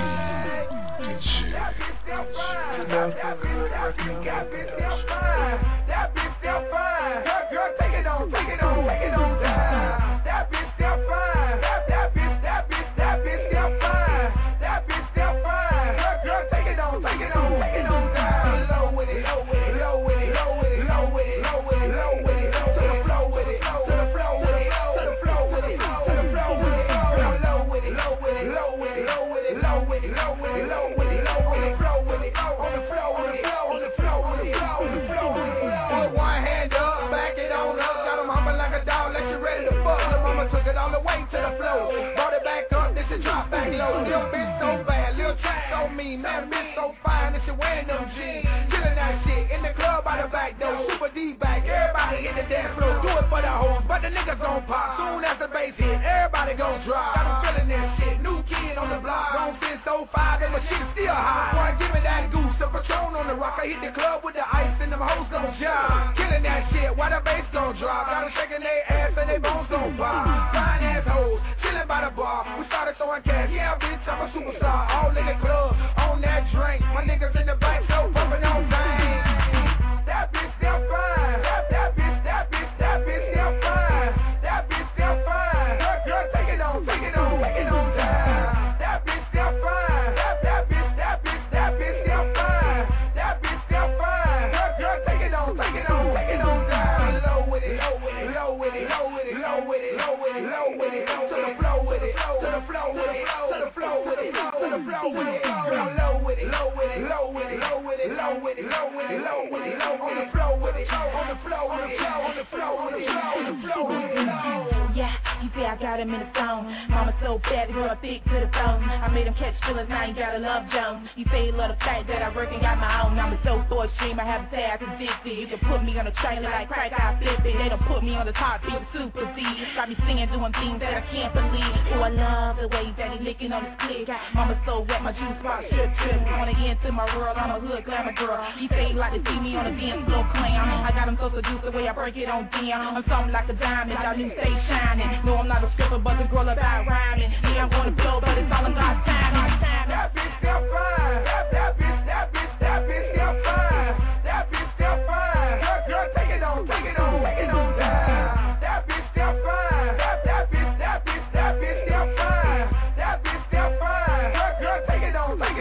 Drop back low, little bitch so bad, little track so mean, man, bitch so fine, and she wearing them jeans, killing that shit in the club by the back door, Super D back, everybody in the dance floor, do it for the hoes, but the niggas gon' pop, soon as the bass hit, everybody gon' drop, got them feeling that shit, new kid on the block, don't fit so fine, and the shit still high, boy, give me that goose, the Patron on the rock, I hit the club with the ice, and them hoes gon' job, killing that shit, while the bass gon' drop, got them shaking their ass, and they bones gon' pop, fine ass hoes, chilling by the bar, we started throwing cash, yeah, bitch, I'm a superstar, all in the club, on that drink, my niggas in the back, so bumping on things. That bitch still fine, that bitch still fine, that bitch still fine, girl, take it on down, that bitch still fine, that bitch still fine, that bitch still fine, girl, take it on down, low with it, low with it, low with it, low with it, low with it, low with it, low with it, to the flow with it, to the flow with it, to the flow with it, to the flow with it, girl, low with it, low with it, low with it, low with it, low with it, low with it, low with it, low on the flow with it, on the flow with it, on the flow with it, on the flow with it, low. yeah, I got him in the zone. Mama so bad, girl, thick to the bone. I made him catch feelings, now he gotta love Jones. You say you love the fact that I work and got my own. I'm a so for a stream, I have a tag addicted. You can put me on a trailer like crack, I flip it. They don't put me on the top, beat super D. Got me singing, doing things that I can't believe. Oh, I love the way that he licking on his click. Mama so wet, my juice box trip. Wanna get into my world, I'm a hood glamour girl. He say he like to see me on a dance floor clown. I got him so seduced the way I break it on down. I'm something like a diamond, y'all new stay shining. No, I'm not a stripper, but the girl about rhyming. Yeah, I'm gonna blow, but it's all about time. That bitch still fine. That bitch still fine. That bitch still fine. Girl, take it on down. That bitch still fine. That bitch still fine. That bitch still fine. Girl, take it on down.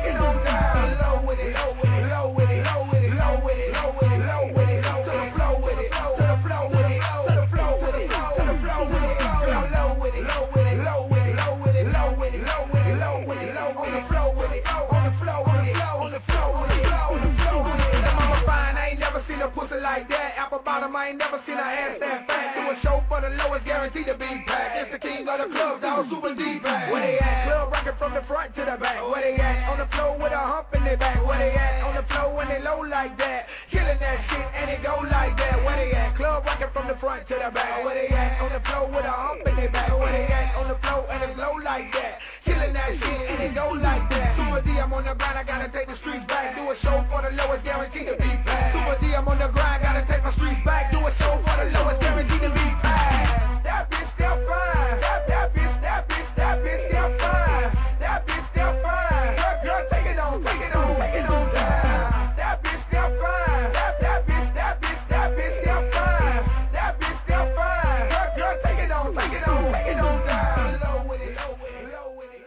Low with it, low with it, low with it, low with it, low with it, low with it, low with it, to the flow with it, to the flow with it, to the flow with it, to the flow with it, girl, low with it, low with it, low with it, low with it, low with it, low with it, low with it, low on the flow with it, on the flow with it, on the flow with it, on the flow with it. The mama fine, I ain't never seen a pussy like that. Apple bottom, I ain't never seen a ass that fat. Do a show for the lowest, guaranteed to be packed. It's the king of the club, dog, super deep pack. Where they at? Club rockin' from the front to the back. Where they at? On the floor with a hump in their back. Where they at? On the floor when they low like that. Killing that shit and it go like that. Where they at? Club rockin' from the front to the back. Where they at? On the floor with a hump in their back. Where they at? On the floor and it's low like that. Killing that shit and it go like that. Super D, I'm on the grind, I gotta take the streets back. Do a show for the lowest, guaranteed to be packed. Super D, I'm on the grind, gotta take my streets back. Do a show for the lowest, guaranteed to be packed. That bitch still fine. That bitch still fine. That bitch still fine. Girl, take it on down. That bitch still fine. That bitch still fine. That bitch still fine. Girl, take it on down. Low with it, low with it, low with it.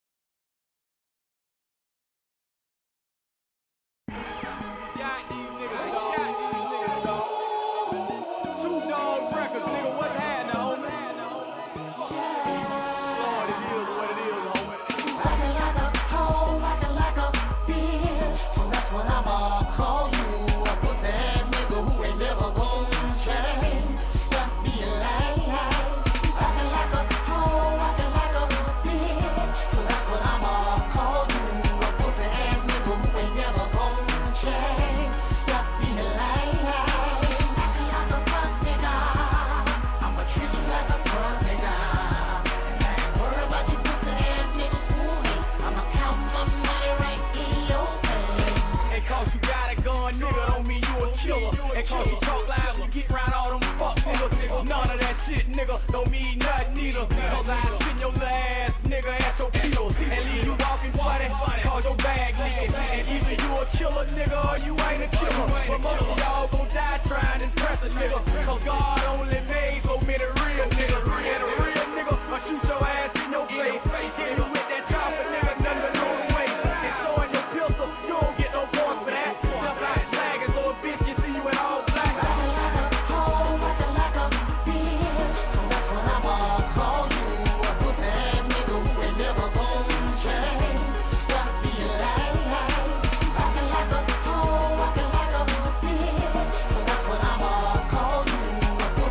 Got these niggas, dog. 2 Dog Records, nigga, what's happening, homie? Lord, it is what it is, homie. Rockin' like a hoe, rockin' like a bitch. So that's what I'ma call you. A pussy nigga who ain't never gonna change. Stop being lame. Rockin' like a hoe, rockin' like a bitch. So that's what I'ma call you. A pussy ass nigga who ain't never gonna change. Stop being lame. Rockin' like a fuck nigga. I'ma treat you like a fuck nigga. And I ain't worried about you pussy ass niggas fooling. I'ma count some money right in your face. And cause you got a gun, nigga, don't mean you a killer. And cause you talk loud, you get around all them fuck niggas. None of that shit, nigga, don't mean nothing either. Cause I send your little ass, nigga, at your pills. And leave you walking funny, cause your bag leaking. And either you a killer, nigga, or you ain't a killer. But most of y'all gon' die trying to impress a nigga. Cause God only made so many real niggas. And a real nigga, I shoot your ass in your face. Hit you with that chopper, nigga, nothing but no way. And throwing your pistol, you don't get no points for that. Jump like flagging, so a bitch can see you in all black. Rockin' like a hoe, rockin' like a bitch. So that's what I'ma call you. A pussy ass nigga who ain't never gonna change. Stop being lame. Rockin' like a hoe, rockin' like a bitch. So that's what I'ma call you. A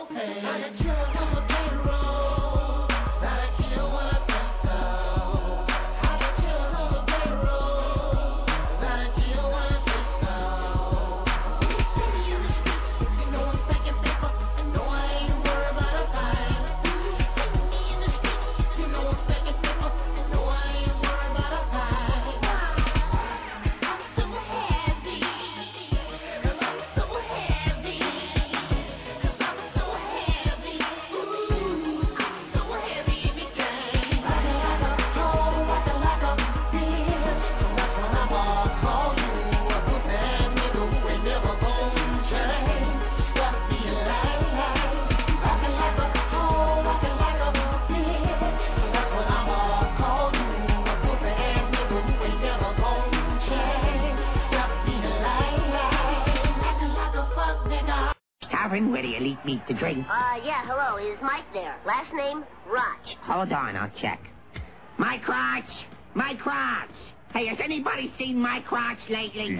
cocaine. I got drugs on the payroll. Now I kill when I pass out. I got drugs on the payroll. Now I kill when I pass out. City in the streets, you know I'm stacking paper. I know I ain't worried about a fight. Me in the streets, you know I'm stacking paper. I know I ain't worried about a fight. I'm so happy, 'cause I'm so happy. 'Cause I'm so happy. Ooh, I'm so happy every day. Rockin' like a hoe, rockin' like a bitch. So that's when I'm all call you a good bad nigga who ain't never gon' change. Gotta be alive. Rockin' like a hoe, rockin' like a bitch. So that's when I'm all call you a good bad nigga who ain't never gon' change. Gotta be alive. Acting like a fuck nigga. Calvin, where do you leave me to drink? Yeah, hello, is Mike there? Last name, Roch. Hold on, I'll check. My crotch! My crotch! Hey, has anybody seen my crotch lately?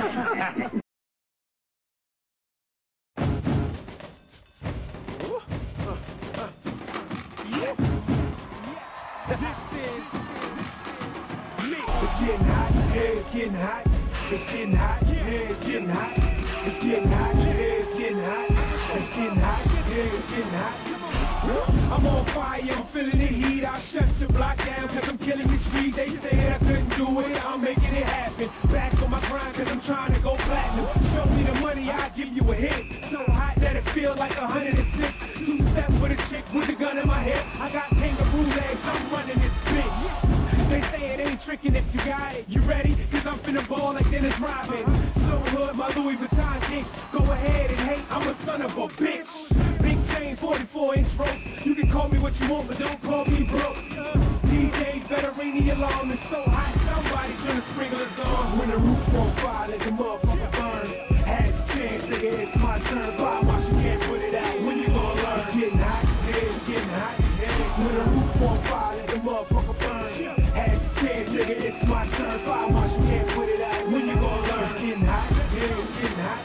It's getting hot, yeah, it's getting hot. It's getting hot, yeah, it's getting hot. It's getting hot, yeah, it's getting hot. It's getting hot, yeah, it's getting hot. I'm on fire, I'm feeling the heat. I'll shut the block down cause I'm killing the street. They said I couldn't do it, I'm making it happen. Back on my grind cause I'm trying to go platinum. Show me the money, I'll give you a hit. So hot that it feel like 106. 2 steps with a chick with a gun in my head. I got kangaroo legs, I'm running this bitch. They say it ain't tricking if you got it. You ready? Cause I'm finna ball like Dennis Rodman. So hood, my Louis Vuitton kicks. Go ahead and hate, I'm a son of a bitch. Big chain, 44-inch rope. You can call me what you want, but don't call me broke. DJs better ring the alarm. It's so hot, somebody turn the sprinklers on. When the roof on fire, let the motherfucker burn. Had a chance, nigga, it's my turn. Fire watch, you can't put it out. When you gonna learn? It's getting hot, yeah, it's getting hot. When the roof on fire, let the motherfucker burn. Had a chance, nigga, it's my turn. Fire watch, you can't put it out. When you gonna learn? It's getting hot, yeah, it's getting hot.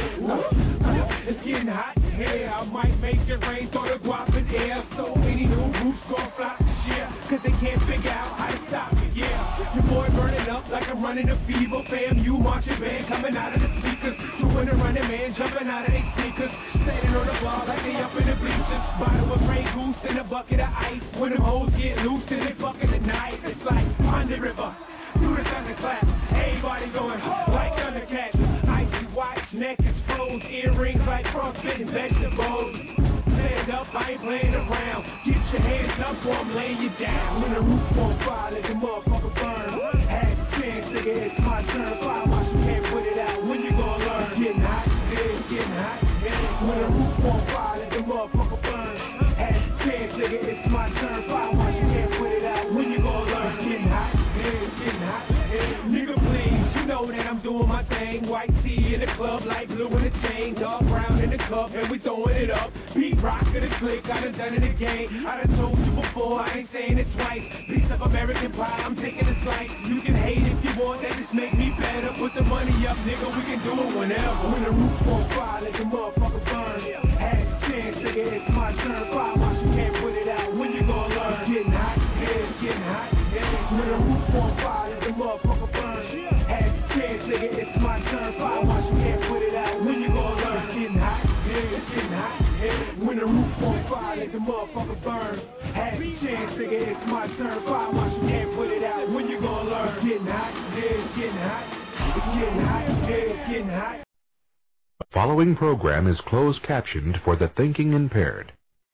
It's getting hot, yeah. I might make it rain, throw the guap in the air. So many new roofs gon' flop this year. Cause they can't figure out how to stop it, yeah. Your boy burning up like I'm running a fever. Fam, you marching band coming out of the speakers. Doing the running man, jumping out of their sneakers. Standing on the bar like they up in the bleachers. Bottle of Grey Goose and a bucket of ice. When them hoes get loose and they fucking the night. It's like on the river, do the thunderclap. Everybody going like Thundercats. Icy watch, neck exposed, earrings like frostbitten vegetables. Stand up, I ain't playing around. Get your hands up or I'm laying you down. When the roof on fire, let the motherfucker burn. Had a chance, nigga, it's my turn. Fire watch, you can't put it out. When you gonna learn? It's getting hot, yeah, it's getting hot. When the roof on fire, let the motherfucker burn. Had a chance, nigga, it's my turn. Fire watch, you can't put it out. When you gonna learn? It's getting hot, yeah, it's getting hot. Nigga, please, you know that I'm doing my thing. White tee in the club, light blue in the chain, dark brown in the cup, and we throwing it up. Beat rock in the click, I done it again. I done told you before, I ain't saying it twice. Piece of American pie, I'm taking a slice. You can hate if you want, that just make me better. Put the money up, nigga, we can do it whenever. When the roof on fire, let the motherfucker burn. Had a chance, nigga, it's my turn. Fire watch, you can't put it out. When you gonna learn? It's getting hot, yeah, it's getting hot. When the roof on fire, let the motherfucker burn. Had a chance, nigga, it's my turn. Fire watch, you can't put it out. When you gonna learn? It's getting hot, yeah, it's getting hot. When the roof on fire, let the motherfucker burn. Had a chance, nigga, it's my turn. Fire watch, you can't put it out. When you gonna learn? It's getting hot, yeah, it's getting hot. It's getting hot, yeah, it's getting hot. The following program is closed captioned for the thinking impaired.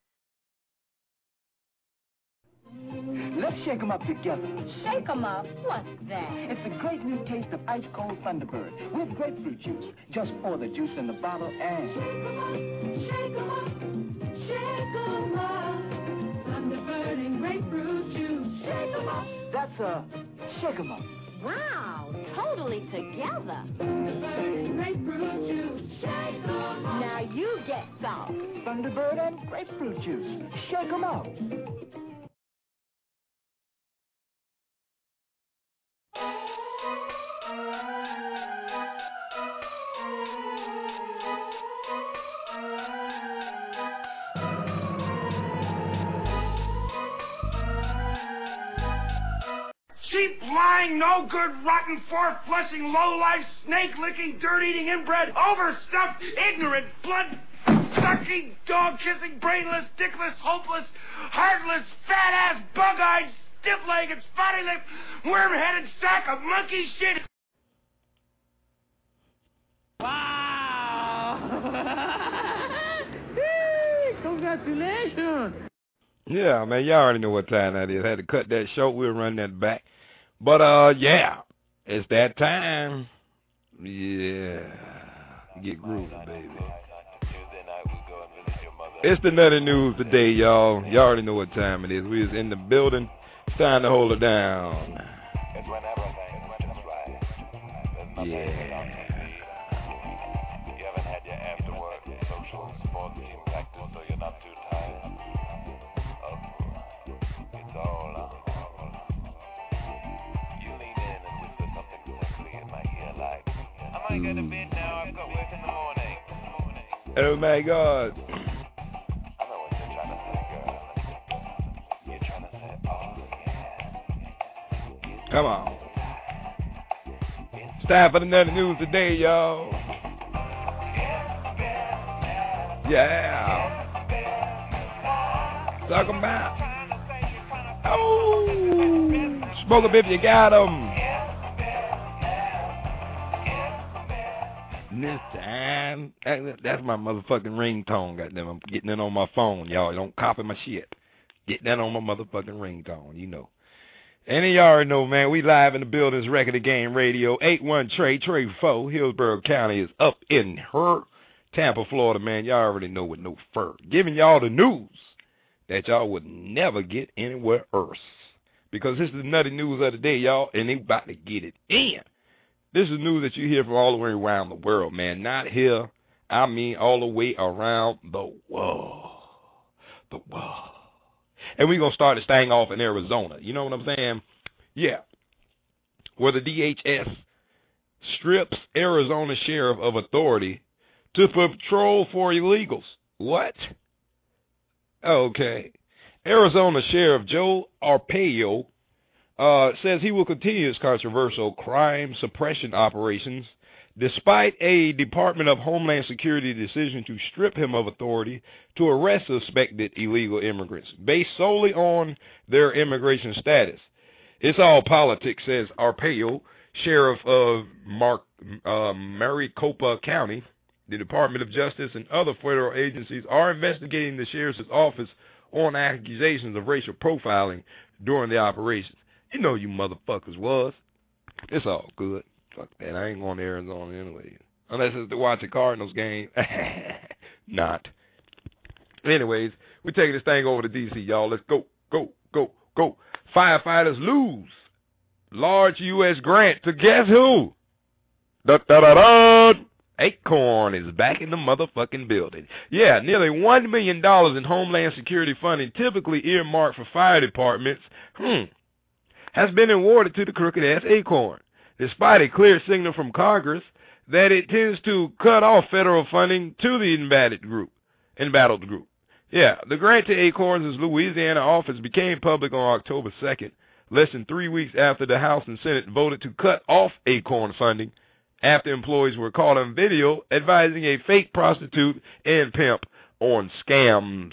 Let's shake 'em up together. Shake 'em up? What's that? It's a great new taste of ice cold Thunderbird with grapefruit juice. Just pour the juice in the bottle and Shake 'em up, shake 'em up. Thunderbird and grapefruit juice. Shake 'em up. that's shake 'em up. Wow, totally together. Thunderbird and grapefruit juice. Shake 'em up. Now you get some. Thunderbird and grapefruit juice. Shake 'em up. lying, no good, rotten, four-flushing, low-life, snake-licking, dirt-eating, inbred, overstuffed, ignorant, blood-sucking, dog-kissing, brainless, dickless, hopeless, heartless, fat-ass, bug-eyed, stiff-legged, spotty-lipped, worm-headed sack of monkey shit. Wow! Congratulations! Yeah, man, y'all already know what time that is. Had to cut that short. We'll run that back. But, yeah, it's that time. Yeah. Get groovy, baby. It's the Nutty News today, y'all. Y'all already know what time it is. We is in the building. It's time to hold it down. Yeah. Oh my God. Come on. It's time for the Nutty News today, y'all. Yeah. Talk about. Oh. Smoke 'em if you got 'em. This time, that's my motherfucking ringtone, goddamn. I'm getting it on my phone, y'all. Don't copy my shit. Get that on my motherfucking ringtone, you know. And y'all already know, man, we live in the buildings, Record of Game Radio, 81 Trey 4, Hillsborough County is up in her. Tampa, Florida, man, y'all already know with no fur. Giving y'all the news that y'all would never get anywhere else. Because this is the Nutty News of the day, y'all, and they about to get it in. This is news that you hear from all the way around the world, man. Not here, I mean all the way around the world. The world. And we're going to start this thing off in Arizona. You know what I'm saying? Yeah. Where the DHS strips Arizona Sheriff of authority to patrol for illegals. What? Okay. Arizona Sheriff Joe Arpaio says he will continue his controversial crime suppression operations despite a Department of Homeland Security decision to strip him of authority to arrest suspected illegal immigrants based solely on their immigration status. It's all politics, says Arpaio, Sheriff of Maricopa County. The Department of Justice and other federal agencies are investigating the sheriff's office on accusations of racial profiling during the operation. You know you motherfuckers was. It's all good. Fuck that. I ain't going to Arizona anyway. Unless it's to watch a Cardinals game. Not. Anyways, we're taking this thing over to D.C., y'all. Let's go, go, go, go. Firefighters lose large U.S. grant to guess who? Da-da-da-da. Acorn is back in the motherfucking building. Yeah, nearly $1 million in Homeland Security funding typically earmarked for fire departments, has been awarded to the crooked-ass Acorn, despite a clear signal from Congress that it tends to cut off federal funding to the embattled group. Yeah, the grant to Acorn's Louisiana office became public on October 2nd, less than 3 weeks after the House and Senate voted to cut off Acorn funding after employees were caught on video advising a fake prostitute and pimp on scams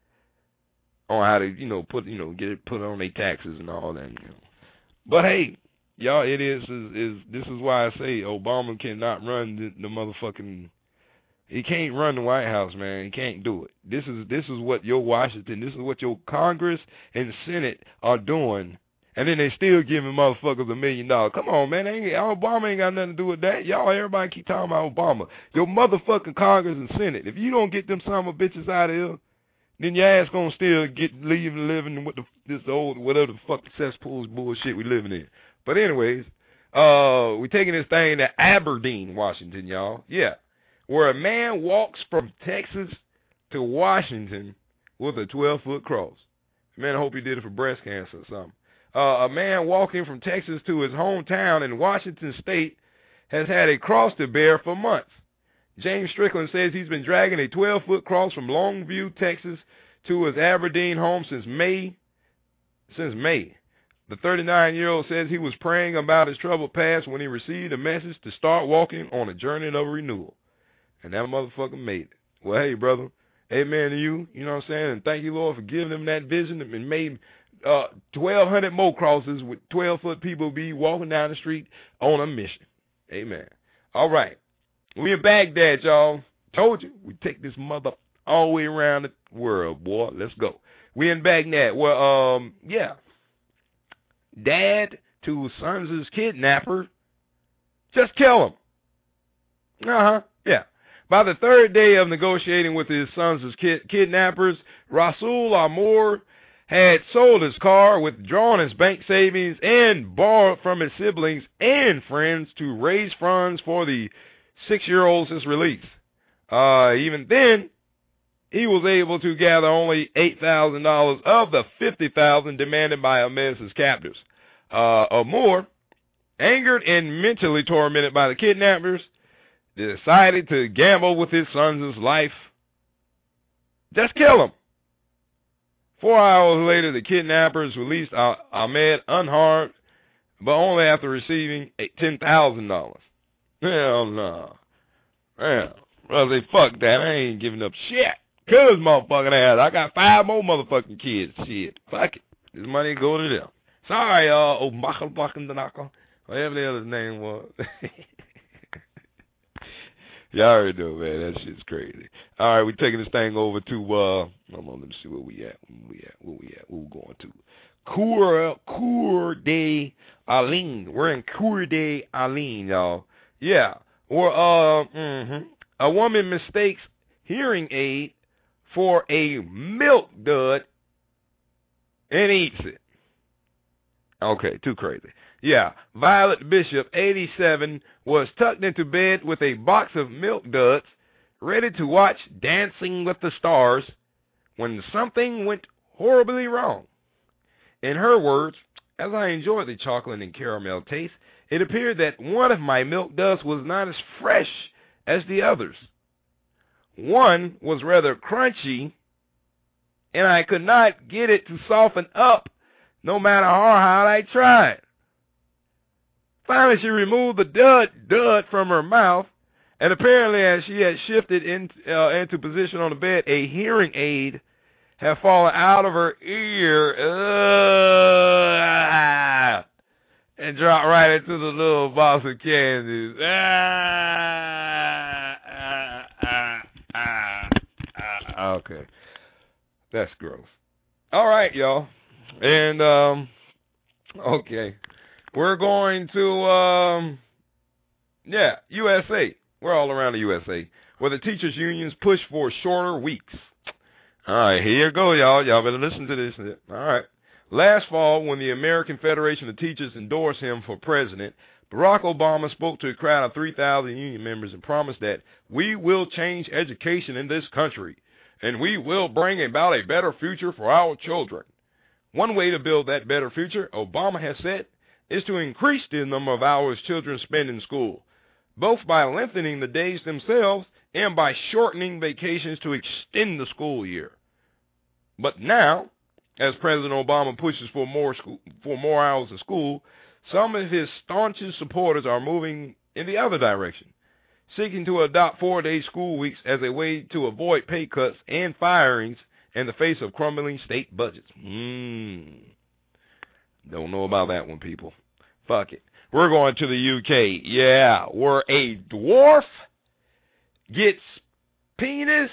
on how to, get it put on their taxes and all that. But hey, y'all, this is why I say Obama cannot run the motherfucking. He can't run the White House, man. He can't do it. This is what your Washington, this is what your Congress and Senate are doing, and then they still giving motherfuckers $1 million. Come on, man. Obama ain't got nothing to do with that. Y'all, everybody keep talking about Obama. Your motherfucking Congress and Senate. If you don't get them son of bitches out of here, then your ass gonna still living with this old whatever the fuck cesspools bullshit we living in. But anyways, we taking this thing to Aberdeen, Washington, y'all. Yeah, where a man walks from Texas to Washington with a 12-foot cross. Man, I hope he did it for breast cancer or something. A man walking from Texas to his hometown in Washington State has had a cross to bear for months. James Strickland says he's been dragging a 12-foot cross from Longview, Texas, to his Aberdeen home since May. The 39-year-old says he was praying about his troubled past when he received a message to start walking on a journey of renewal. And that motherfucker made it. Well, hey, brother, amen to you. You know what I'm saying? And thank you, Lord, for giving him that vision and made 1,200 more crosses with 12-foot people be walking down the street on a mission. Amen. All right. We in Baghdad, y'all. Told you. We take this mother all the way around the world, boy. Let's go. We in Baghdad. Well, yeah. Dad to sons' kidnapper. Just kill him. Yeah. By the third day of negotiating with his sons' kidnappers, Rasul Amour had sold his car, withdrawn his bank savings, and borrowed from his siblings and friends to raise funds for the 6-year-old's release. Even then, he was able to gather only $8,000 of the $50,000 demanded by Ahmed's captors. Amour, angered and mentally tormented by the kidnappers, decided to gamble with his son's life. Just kill him. 4 hours later, the kidnappers released Ahmed unharmed, but only after receiving $10,000. Hell no. Well, brother, fuck that. I ain't giving up shit. Kill this motherfucking ass. I got 5 more motherfucking kids. Shit. Fuck it. This money go to them. Sorry, whatever the other name was. Y'all already know, man. That shit's crazy. All right, we're taking this thing over to, hold on, let me see where we at. Where we going to? Coeur d'Alene. We're in Coeur d'Alene, y'all. Yeah. A woman mistakes hearing aid for a milk dud and eats it. Okay, too crazy. Yeah, Violet Bishop, 87, was tucked into bed with a box of milk duds, ready to watch Dancing with the Stars, when something went horribly wrong. In her words, as I enjoyed the chocolate and caramel taste, it appeared that one of my milk duds was not as fresh as the others. One was rather crunchy, and I could not get it to soften up, no matter how hard I tried. Finally, she removed the dud from her mouth, and apparently as she had shifted into position on the bed, a hearing aid had fallen out of her ear and dropped right into the little box of candies. Okay. That's gross. All right, y'all. And, okay. We're going to, USA. We're all around the USA, where the teachers' unions push for shorter weeks. All right, here you go, y'all. Y'all better listen to this. All right. Last fall, when the American Federation of Teachers endorsed him for president, Barack Obama spoke to a crowd of 3,000 union members and promised that we will change education in this country, and we will bring about a better future for our children. One way to build that better future, Obama has said, is to increase the number of hours children spend in school, both by lengthening the days themselves and by shortening vacations to extend the school year. But now, as President Obama pushes for more hours of school, some of his staunchest supporters are moving in the other direction, seeking to adopt 4-day school weeks as a way to avoid pay cuts and firings in the face of crumbling state budgets. Don't know about that one, people. Fuck it. We're going to the UK. Yeah, where a dwarf gets penis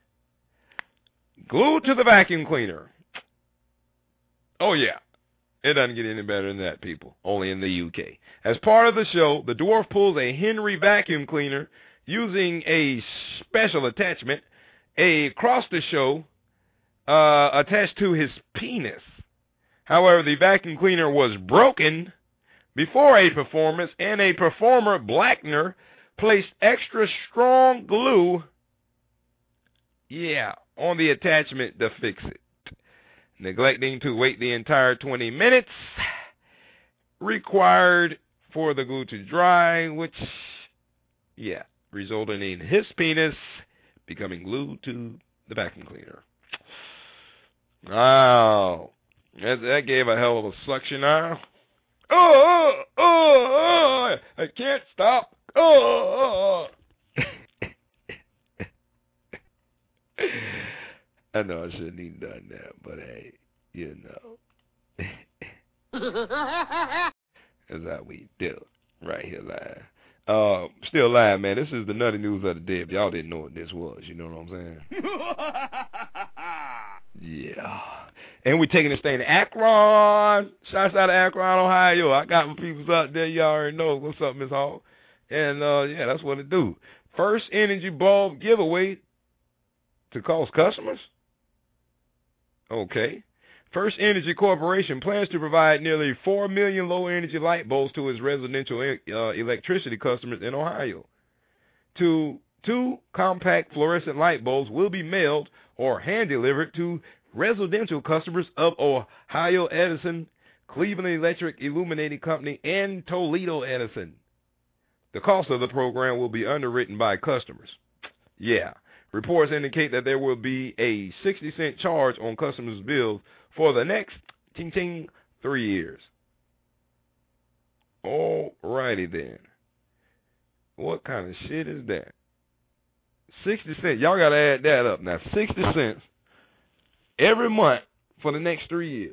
glued to the vacuum cleaner. Oh, yeah. It doesn't get any better than that, people. Only in the UK. As part of the show, the dwarf pulls a Henry vacuum cleaner using a special attachment across the show attached to his penis. However, the vacuum cleaner was broken before a performance, and a performer, Blackner, placed extra strong glue, on the attachment to fix it, neglecting to wait the entire 20 minutes required for the glue to dry, which, resulted in his penis becoming glued to the vacuum cleaner. Wow. That gave a hell of a suction now. Oh, I can't stop. I know I shouldn't even done that, but hey, you know. That's how we do it. Right here live. Still live, man. This is the nutty news of the day. If y'all didn't know what this was, you know what I'm saying? Yeah. And we're taking this thing to Akron. Shouts out to Akron, Ohio. I got my people out there. Y'all already know what's up, Miss Hall. And, yeah, that's what it do. First energy bulb giveaway to cost customers. Okay. First Energy Corporation plans to provide nearly 4 million low-energy light bulbs to its residential electricity customers in Ohio. Two compact fluorescent light bulbs will be mailed or hand-delivered to residential customers of Ohio Edison, Cleveland Electric Illuminating Company, and Toledo Edison. The cost of the program will be underwritten by customers. Yeah. Reports indicate that there will be a 60-cent charge on customers' bills for the next 3 years. Alrighty then. What kind of shit is that? 60 cents. Y'all got to add that up now. 60 cents every month for the next 3 years.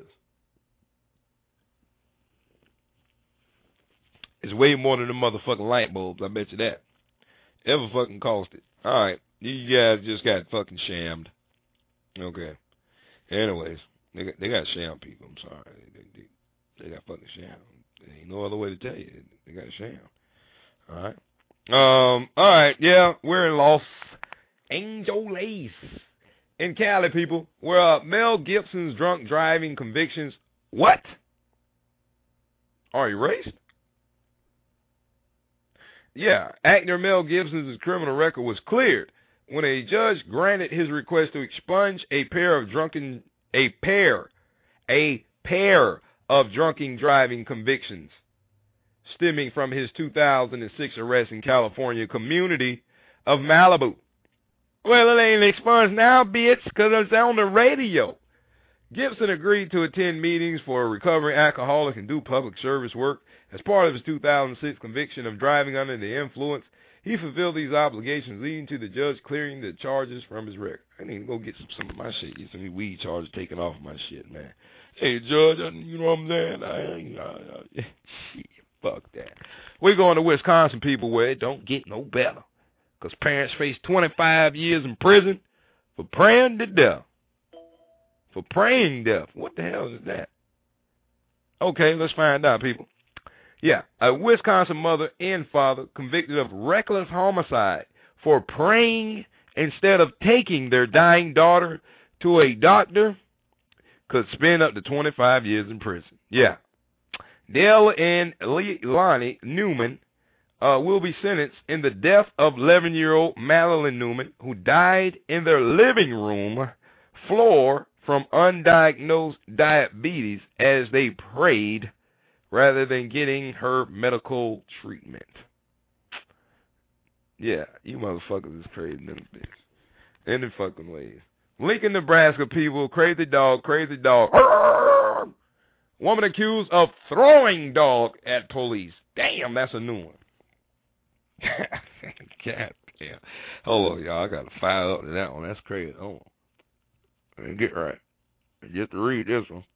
It's way more than the motherfucking light bulbs. I bet you that. Ever fucking cost it. All right. You guys just got fucking shammed. Okay. Anyways. They got sham people. I'm sorry. They got fucking sham. There ain't no other way to tell you. They got sham. All right. All right. Yeah, we're in Los Angeles in Cali, people, where Mel Gibson's drunk driving convictions. What? Are erased? Yeah, actor Mel Gibson's criminal record was cleared when a judge granted his request to expunge a pair of drunken driving convictions stemming from his 2006 arrest in California community of Malibu. Well, it ain't expunged now, bitch, because it's on the radio. Gibson agreed to attend meetings for a recovering alcoholic and do public service work. As part of his 2006 conviction of driving under the influence, he fulfilled these obligations, leading to the judge clearing the charges from his record. I need to go get some of my shit. Get some weed charges taken off of my shit, man. Hey, Judge, you know what I'm saying? Shit, fuck that. We're going to Wisconsin, people, where it don't get no better. Because parents face 25 years in prison for praying to death. For praying death. What the hell is that? Okay, let's find out, people. Yeah, a Wisconsin mother and father convicted of reckless homicide for praying instead of taking their dying daughter to a doctor could spend up to 25 years in prison. Yeah. Dale and Lonnie Newman will be sentenced in the death of 11-year-old Madeline Newman, who died in their living room floor from undiagnosed diabetes as they prayed rather than getting her medical treatment. Yeah, you motherfuckers is crazy in them things. In the fucking ways. Lincoln, Nebraska people, crazy dog. Woman accused of throwing dog at police. Damn, that's a new one. God damn. Hold on, y'all. I got to fire up to that one. That's crazy. Hold on. Let me get right. Just to read this one.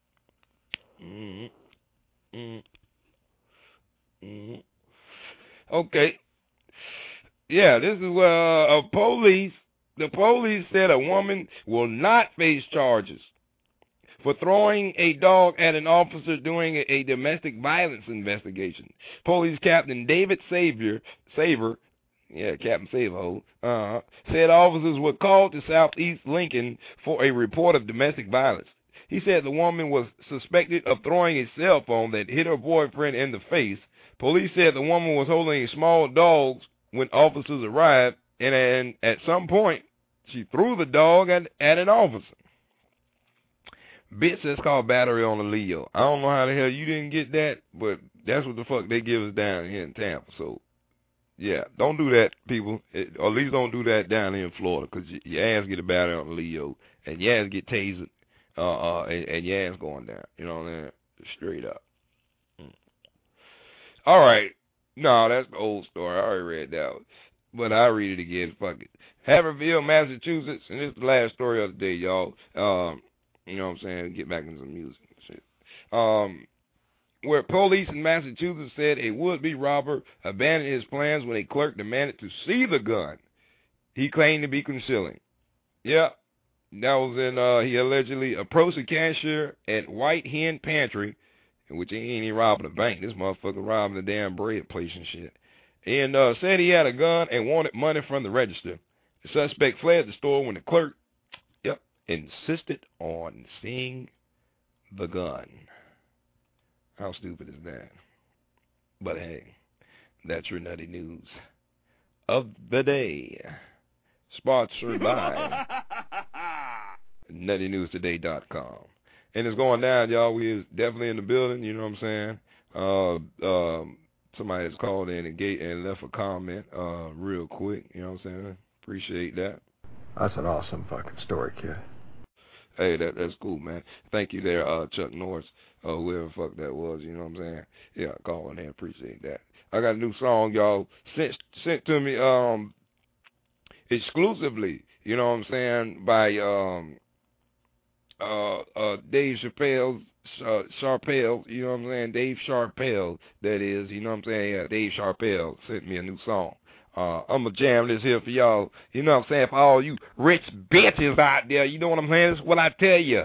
Okay. Yeah, this is where the police said a woman will not face charges for throwing a dog at an officer during a domestic violence investigation. Police Captain David Saver, Captain Saverho, said officers were called to Southeast Lincoln for a report of domestic violence. He said the woman was suspected of throwing a cell phone that hit her boyfriend in the face. Police said the woman was holding a small dog when officers arrived, and at some point, she threw the dog at an officer. Bitch, that's called battery on a Leo. I don't know how the hell you didn't get that, but that's what the fuck they give us down here in Tampa. So, yeah, don't do that, people. Or at least don't do that down here in Florida, because your ass get a battery on a Leo, and your ass get tasered and Yams going down. You know what I'm saying? Straight up. All right. No, that's the old story. I already read that one. But I'll read it again. Fuck it. Haverhill, Massachusetts, and this is the last story of the day, y'all. You know what I'm saying? Get back into some music and shit. Where police in Massachusetts said a would-be robber abandoned his plans when a clerk demanded to see the gun he claimed to be concealing. Yep. That was in, he allegedly approached a cashier at White Hen Pantry, which he ain't even robbing a bank. This motherfucker robbing the damn bread place and shit. And said he had a gun and wanted money from the register. The suspect fled the store when the clerk, insisted on seeing the gun. How stupid is that? But hey, that's your nutty news of the day. Sponsored by NuttyNewsToday.com. And it's going down, y'all. We is definitely in the building, you know what I'm saying? Somebody has called in and left a comment real quick, you know what I'm saying? Appreciate that. That's an awesome fucking story, kid. Hey, that's cool, man. Thank you there, Chuck Norris, whoever the fuck that was, you know what I'm saying? Yeah, calling in, appreciate that. I got a new song, y'all, sent to me exclusively, you know what I'm saying, by Dave Sharpell, you know what I'm saying? Dave Sharpell, that is, you know what I'm saying? Yeah, Dave Sharpell sent me a new song. I'm going to jam this here for y'all. You know what I'm saying? For all you rich bitches out there, you know what I'm saying? This is what I tell you.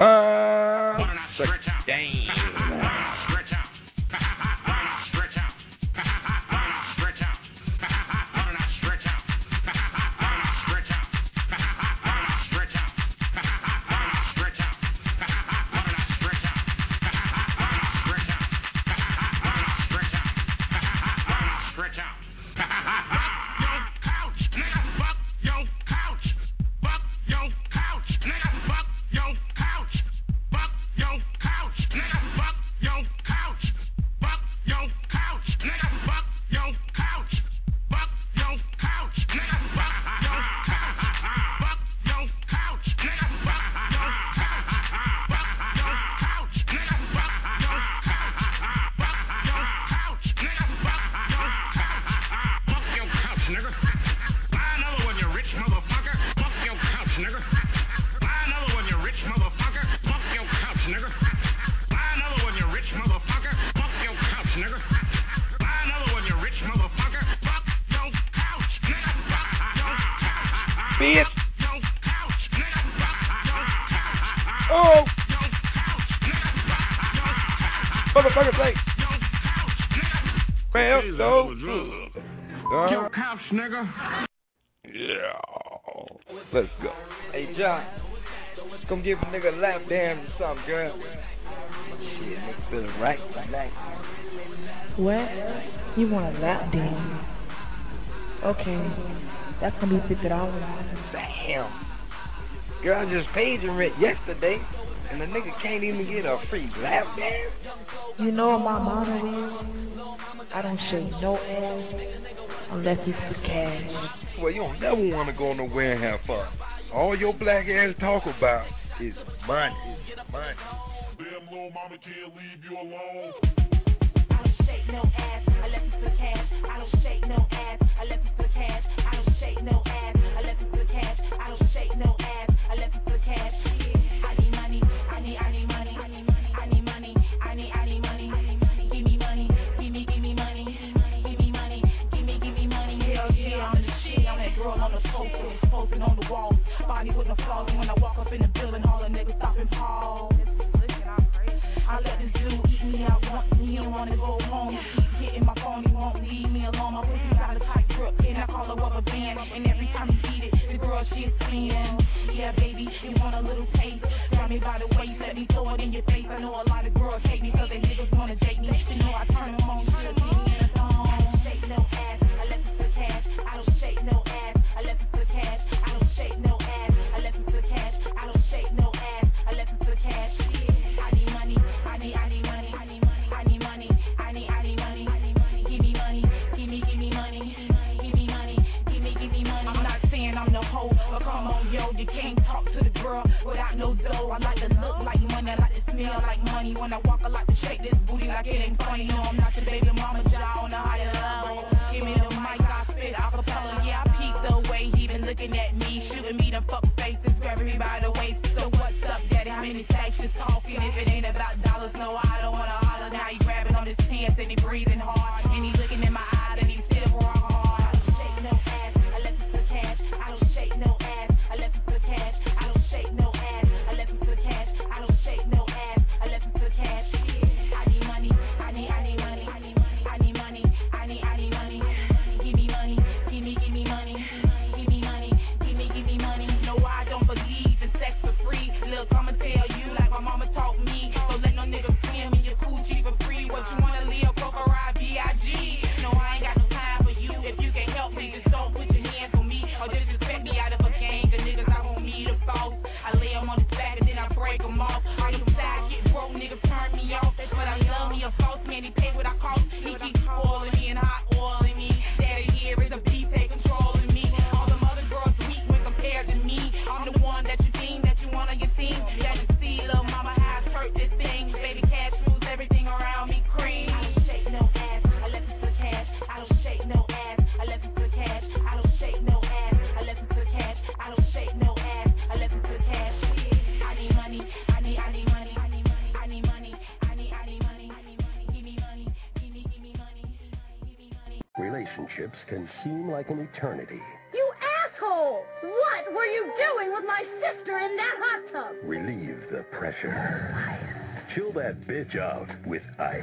Motherfucker play. Yo, couch, nigga. Yeah. Let's go. Hey, John. Come give a nigga a lap dance or something, girl. Shit, nigga feeling right tonight. What? You want a lap dance? Okay. That's gonna be $50. Damn. Girl, I just paid your rent yesterday, and the nigga can't even get a free lap dance? You know what my motto is? I don't shake no ass unless it's for cash. Well, you don't never want to go nowhere and have fun. All your black ass talk about is money. Money. Damn little mama can't leave you alone. I don't shake no ass unless it's for cash. I don't shake no ass unless it's for cash. I don't shake no ass unless it's for cash. I don't shake no ass unless it's for cash. I need money. I need money. I need money. I need money. Give me money. Give me money. Give me money. Give me money. Hell yeah, I'm the shit. I'm that girl on the sofa, posting on the wall. Body with no flaws. When I walk up in the building, all the niggas stop and pause. I let this dude eat me out once, he don't wanna go home. He keep hitting my phone, he won't leave me alone. My pussy got a tight grip, and I call her rubber band. And every time he beat it, the girl she's spin. Yeah, baby, you want a little taste? Grab me by the waist, let me throw it in your face. I know a lot of girls hate me, cause they niggas wanna date me. You know I turn them on, she'll keep me in a song. I don't shake no ass, unless it's for cash. I don't shake no ass, unless it's for cash. I don't shake no ass, unless it's for cash. I don't shake no ass, unless it's for cash. I need money. I need money. I need money. I need money. Give me money. Give me money. Give me money. Give me money. I'm not saying I'm the hoe, but come on, yo, you can't talk to the girl without no no dough. I like to look like money, I like to smell like money. When I walk, I like to shake this booty like it ain't funny. No, I'm not the baby mama, jaw on a higher level. Give me the mic, I spit acapella. Yeah, I peep the way he been looking at me, shooting me the fuck faces, grabbing me by the waist. So what's up, daddy? How many stacks you talking? If it ain't about dollars, no, I don't wanna holler. Now he grabbing on his pants and he breathing hard, and he looking in my eyes and he still raw hard. I don't shake no ass unless it's for cash. I don't shake no ass unless it's for cash. I don't shake no ass unless it's for cash. I don't shake no ass unless it's for cash. I need money, I need money, I need money, I need money, I need money. Give me money, give me money, give me money, give me money. No, I don't believe in sex for free. Look, I'ma tell you like my mama taught me. So let no nigga swim in your coochie for free. What you wanna live, Coco ride B.I.G. No, I ain't got no time for you. If you can't help me, just don't put your hands on me. Or disrespect me out of a gang. The niggas I want me to false. I lay them on the back and then I break them off. On the side, get broke, niggas turn me off. But I love me a false man, he pay what I cost. He keep spoiling me and hot oiling me. Daddy here is a beef, they controlling me. All them other girls weak when compared to me. I'm the one that you deem that you want on your team. That you see, little mama, how I hurt this thing. Baby cash rules everything around me cream. I don't shake no ass unless it's for cash. I don't shake no ass unless it's for cash. I don't shake no ass unless it's for cash. I don't shake no ass unless it's for cash. I need money, I need money, I need money, I need money, I need money, give me money, give me money, give me money. Relationships can seem like an eternity. You asshole! What were you doing with my sister in that hot tub? Relieve the pressure. Chill that bitch out with ice.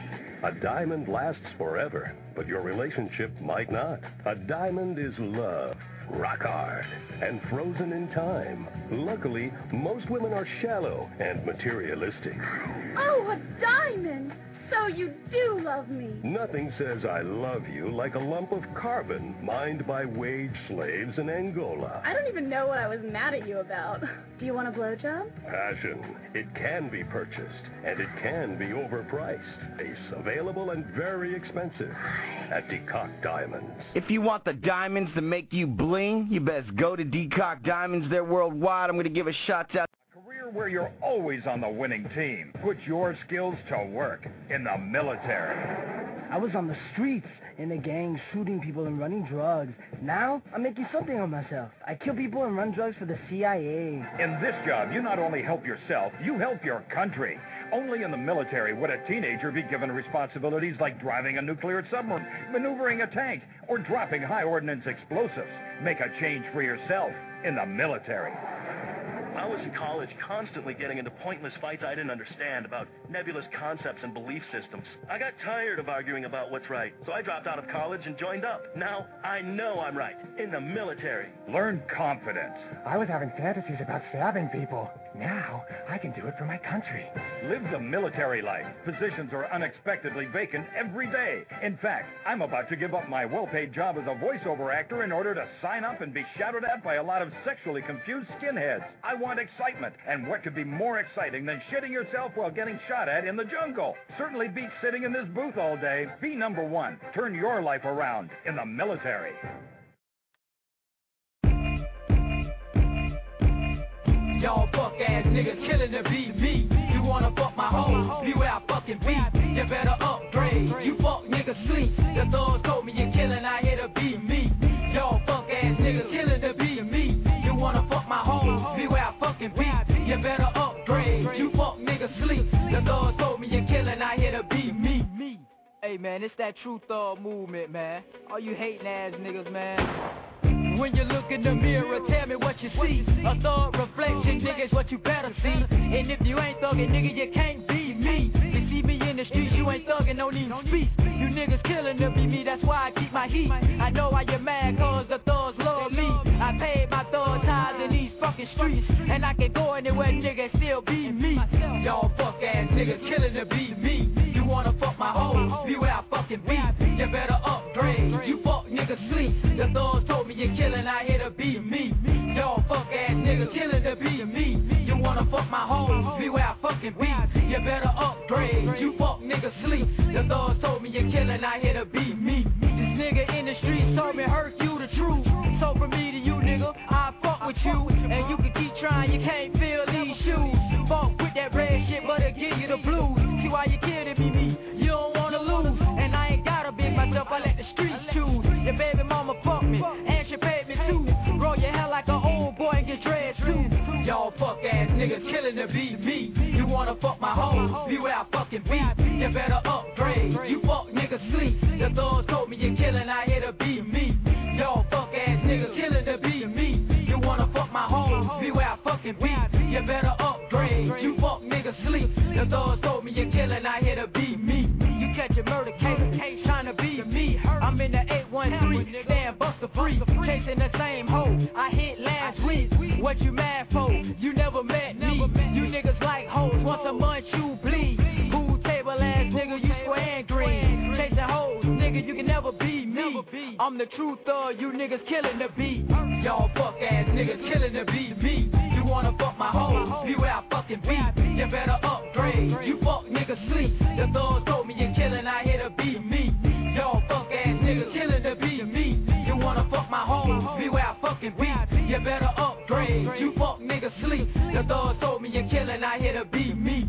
A diamond lasts forever, but your relationship might not. A diamond is love, rock hard, and frozen in time. Luckily, most women are shallow and materialistic. Oh, a diamond! So you do love me. Nothing says I love you like a lump of carbon mined by wage slaves in Angola. I don't even know what I was mad at you about. Do you want a blowjob? Passion. It can be purchased, and it can be overpriced. Ace available and very expensive at Decock Diamonds. If you want the diamonds to make you bling, you best go to Decock Diamonds. They're worldwide. I'm going to give a shout out. Where you're always on the winning team. Put your skills to work in the military. I was on the streets in a gang shooting people and running drugs. Now I'm making something of myself. I kill people and run drugs for the CIA. In this job, you not only help yourself, you help your country. Only in the military would a teenager be given responsibilities like driving a nuclear submarine, maneuvering a tank, or dropping high ordnance explosives. Make a change for yourself in the military. I was in college constantly getting into pointless fights I didn't understand about nebulous concepts and belief systems. I got tired of arguing about what's right, so I dropped out of college and joined up. Now, I know I'm right. In the military. Learn confidence. I was having fantasies about stabbing people. Now, I can do it for my country. Live the military life. Positions are unexpectedly vacant every day. In fact, I'm about to give up my well-paid job as a voiceover actor in order to sign up and be shouted at by a lot of sexually confused skinheads. I want excitement, and what could be more exciting than shitting yourself while getting shot at in the jungle? Certainly beats sitting in this booth all day. Be number one. Turn your life around in the military. Y'all fuck ass niggas killing to be me. You wanna fuck my hoe? Be where I fucking be. You better upgrade. You fuck niggas sleep. The thugs told me you're killing. I here to be me. Y'all fuck ass niggas killing to be me. You wanna fuck my hoe? Be where I fucking be. You better upgrade. You fuck niggas sleep. The thugs told me you're killing. I here to be me. Hey man, it's that true thug movement, man. All you hating ass niggas, man. When you look in the mirror, tell me what you see. A thug reflection, nigga, is what you better see. And if you ain't thuggin', nigga, you can't be me. You see me in the streets, you ain't thuggin', don't even speak. You niggas killing to be me, that's why I keep my heat. I know why you're mad, cause the thugs love me. I paid my thug ties in these fucking streets. And I can go anywhere, nigga, still be me. Y'all fuck ass niggas killing to be me. You wanna fuck my hoe, be where I fucking be. You better upgrade, you fuck niggas sleep. The thugs told me you're killing, I here to be me. Y'all fuck ass niggas killing to be me. You wanna fuck my hoe, be where I fucking be. You better upgrade, you fuck niggas sleep. The thugs told me you're killing, I here to be me. This nigga in the streets told me hurt you the truth. So from me to you nigga, I fuck with you. And you can keep trying, you can't feel these niggas killing the beat. Me, you wanna fuck my hoe? Be where I fucking be. You better upgrade. You fuck niggas sleep. The thugs told me you're killing. I hear the beat. Me, y'all fuck ass niggas killing the beat. Me, you wanna fuck my hoe? Be where I fucking be. You better upgrade. You fuck niggas sleep. The thugs told me you're killing. I hear the beat. Me, you catch a murder case trying to be me. I'm in the 813, stand buster free, chasing the same hoe I hit last week. What you mad for? You never met me. You niggas like hoes, once a month you bleed. Pool table ass nigga, you square and green. Chasing hoes, nigga, you can never be me. I'm the true thug, you niggas killing the beat. Y'all fuck ass niggas killing the beat. Me, you wanna fuck my hoe? Be where I fucking be. You better upgrade. You fuck niggas sleep. The thugs told me you're killing. I hear the beat. Me, y'all fuck ass niggas killing the beat. Me, you wanna fuck my hoe? Be where I fucking be. You better upgrade. You fuck niggas sleep. The thugs told me you're killing. I hear the beat. Me.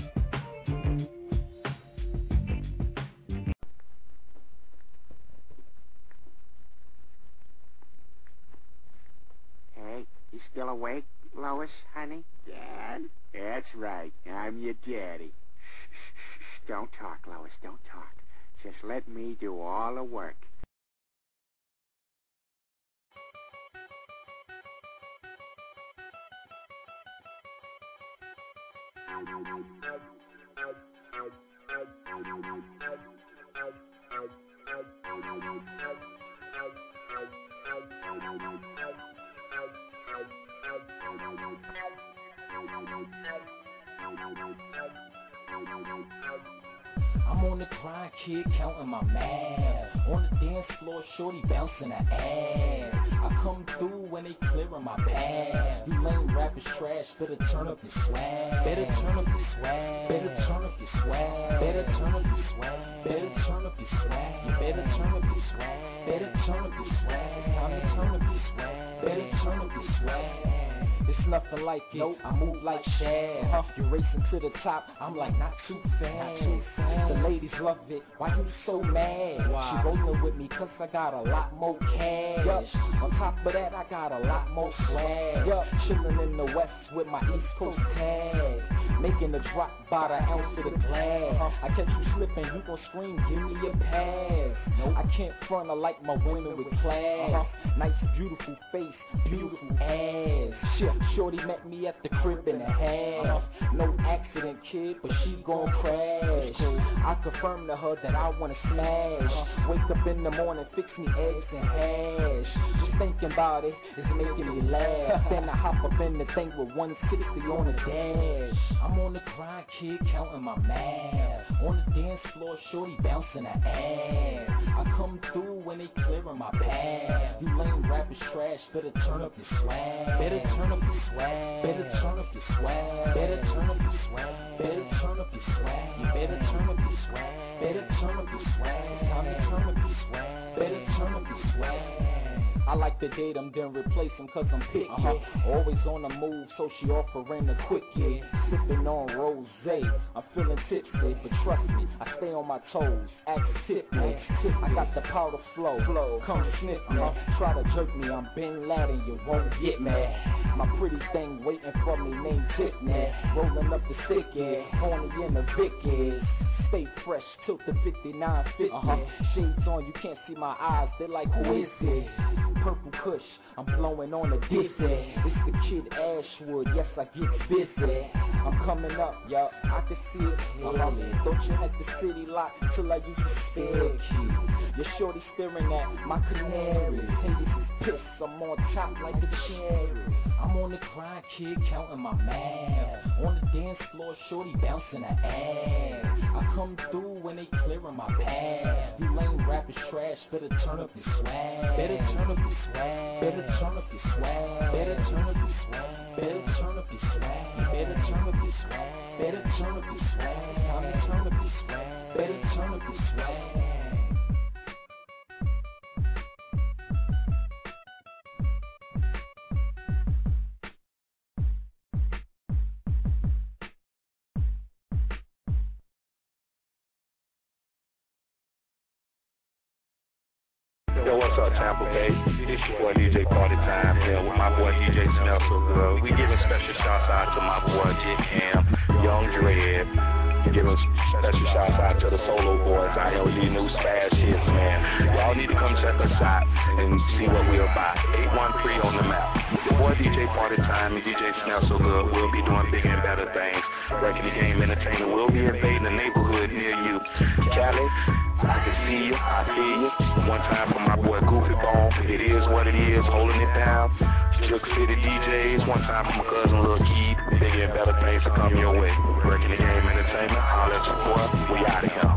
Hey, you still awake, Lois, honey? Dad? That's right. I'm your daddy. Shh. Don't talk, Lois. Don't talk. Just let me do all the work. I'm on the grind, kid, counting my math. On the dance floor, shorty bouncing her ass. I come through when they clearing my path. You lame rappers trash, better turn up your swag. Better turn up your swag. Better turn up your swag. Better turn up your swag. Better turn up your swag. You better turn up your swag. Better turn up your swag. It's time to turn up your swag. Better turn up your swag. It's nothing like it. Nope. I move like Shad. You're racing to the top. I'm like not too fast. The ladies love it. Why you so mad? Why? She rolling with me 'cause I got a lot more cash. Yup. On top of that, I got a lot more swag. Yup. Chilling in the West with my East Coast tag. Making a drop by the ounce of the glass. I catch you slipping, you gon' scream, give me a pass. Nope. I can't front, I like my women with class. Nice, beautiful face, beautiful ass. Shit, shorty met me at the crib in a half. No accident, kid, but she gon' crash. I confirmed to her that I wanna smash. Wake up in the morning, fix me eggs and hash. Just thinking about it is making me laugh. Then I hop up in the thing with 160 on the dash. I'm on the grind, kid, counting my math. On the dance floor, shorty bouncing her ass. I come through when they clearing my path. You lame rappers trash, better turn up your swag. Better turn up your swag. Better turn up your swag. Better turn up your swag. Better turn up your swag. You better turn up your swag. Better turn up your swag. Time to turn up your swag. Better turn up your swag. I like to date them, then replace them 'cause I'm picky. Always on the move, so she offering a quickie. Sipping on rosé, I'm feeling tipsy, but trust me, I stay on my toes. Act tip me, I got the powder flow. Come sniff me, try to jerk me, I'm Ben Laden, you won't get me. My pretty thing waiting for me named Tiffany. Rolling up the sticky, horny in the Vicky. Stay fresh, tilt the 5950. Shades on, you can't see my eyes, they're like, who is it? Purple Kush, I'm blowing on a dizzy. It's the kid Ashwood, yes I get busy. I'm coming up, yo, I can see it clearly. Don't you have the city lock till I use the spare key. Your shorty staring at my canary. Haters is pissed, I'm on top like a cherry. I'm on the grind, kid, counting my math. On the dance floor, shorty bouncing her ass. I come through when they clearing my path. You lame rappers trash, better turn up your swag. Better turn up your swag. Better turn up your swag. Better turn up your swag. Better turn up your swag. You better turn up your swag. Better turn up your swag. Time to turn up your swag. Better turn up your swag. Yo, what's What's up, Tampa Bay? It's your boy DJ Party Time here with my boy DJ Smell So Good. We giving special shouts out to my boy J Cam, Young Dread. Giving special shouts out to the solo boys out here with these new spaz hits, man. Y'all need to come check us out and see what we're about. 813 on the map. Your boy DJ Party Time and DJ Smell So Good will be doing bigger and better things. Breaking the Game Entertainment will be invading the neighborhood near you. Cali, I can see you, I hear you. One time for my boy Goofy Bone, it is what it is, holding it down. Juke City DJs, one time for my cousin Lil Keith. Bigger and better things to come your way. Breaking the Game Entertainment, holla at your boy, we out of here.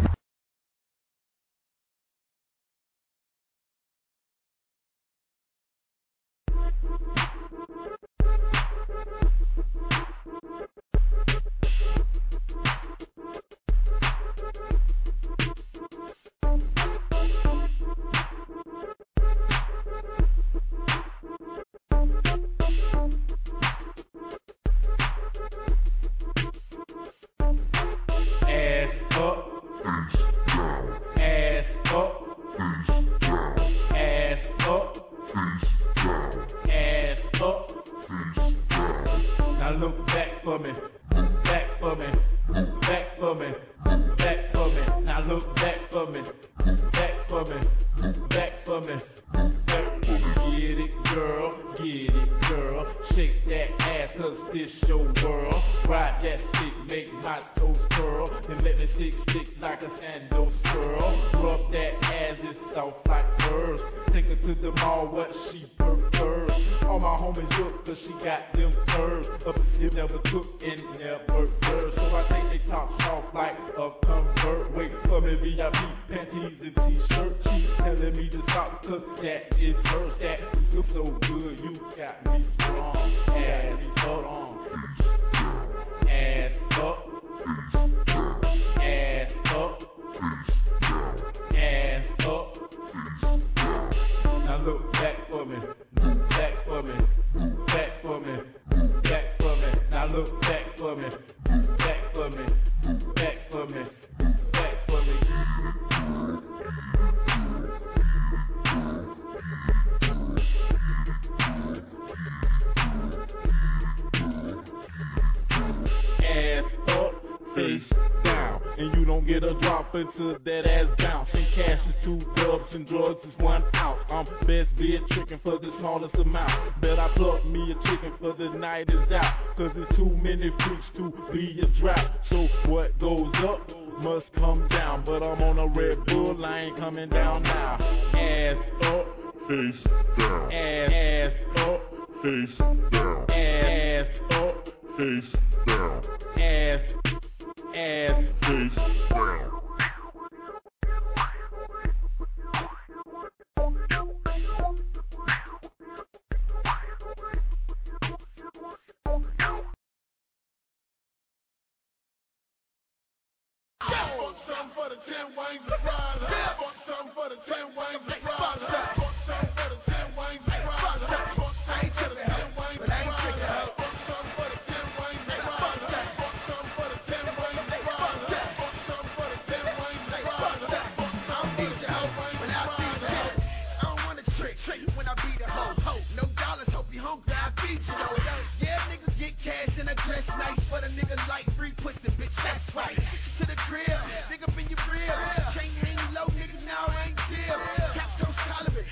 Cap toe scholar,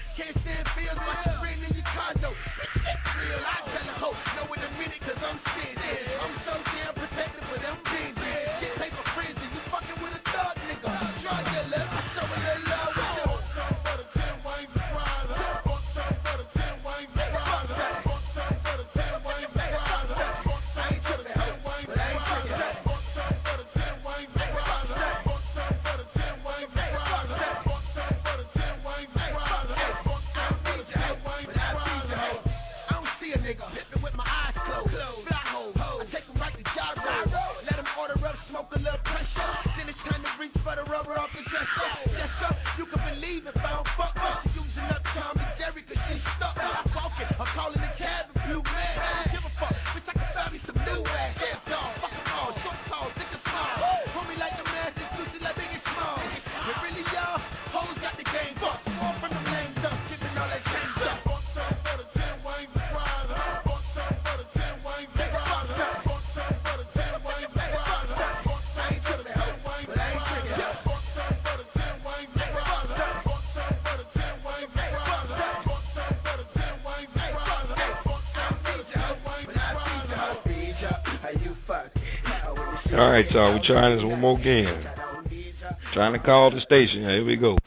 All right, y'all. We're trying this one more again. Trying to call the station. Here we go.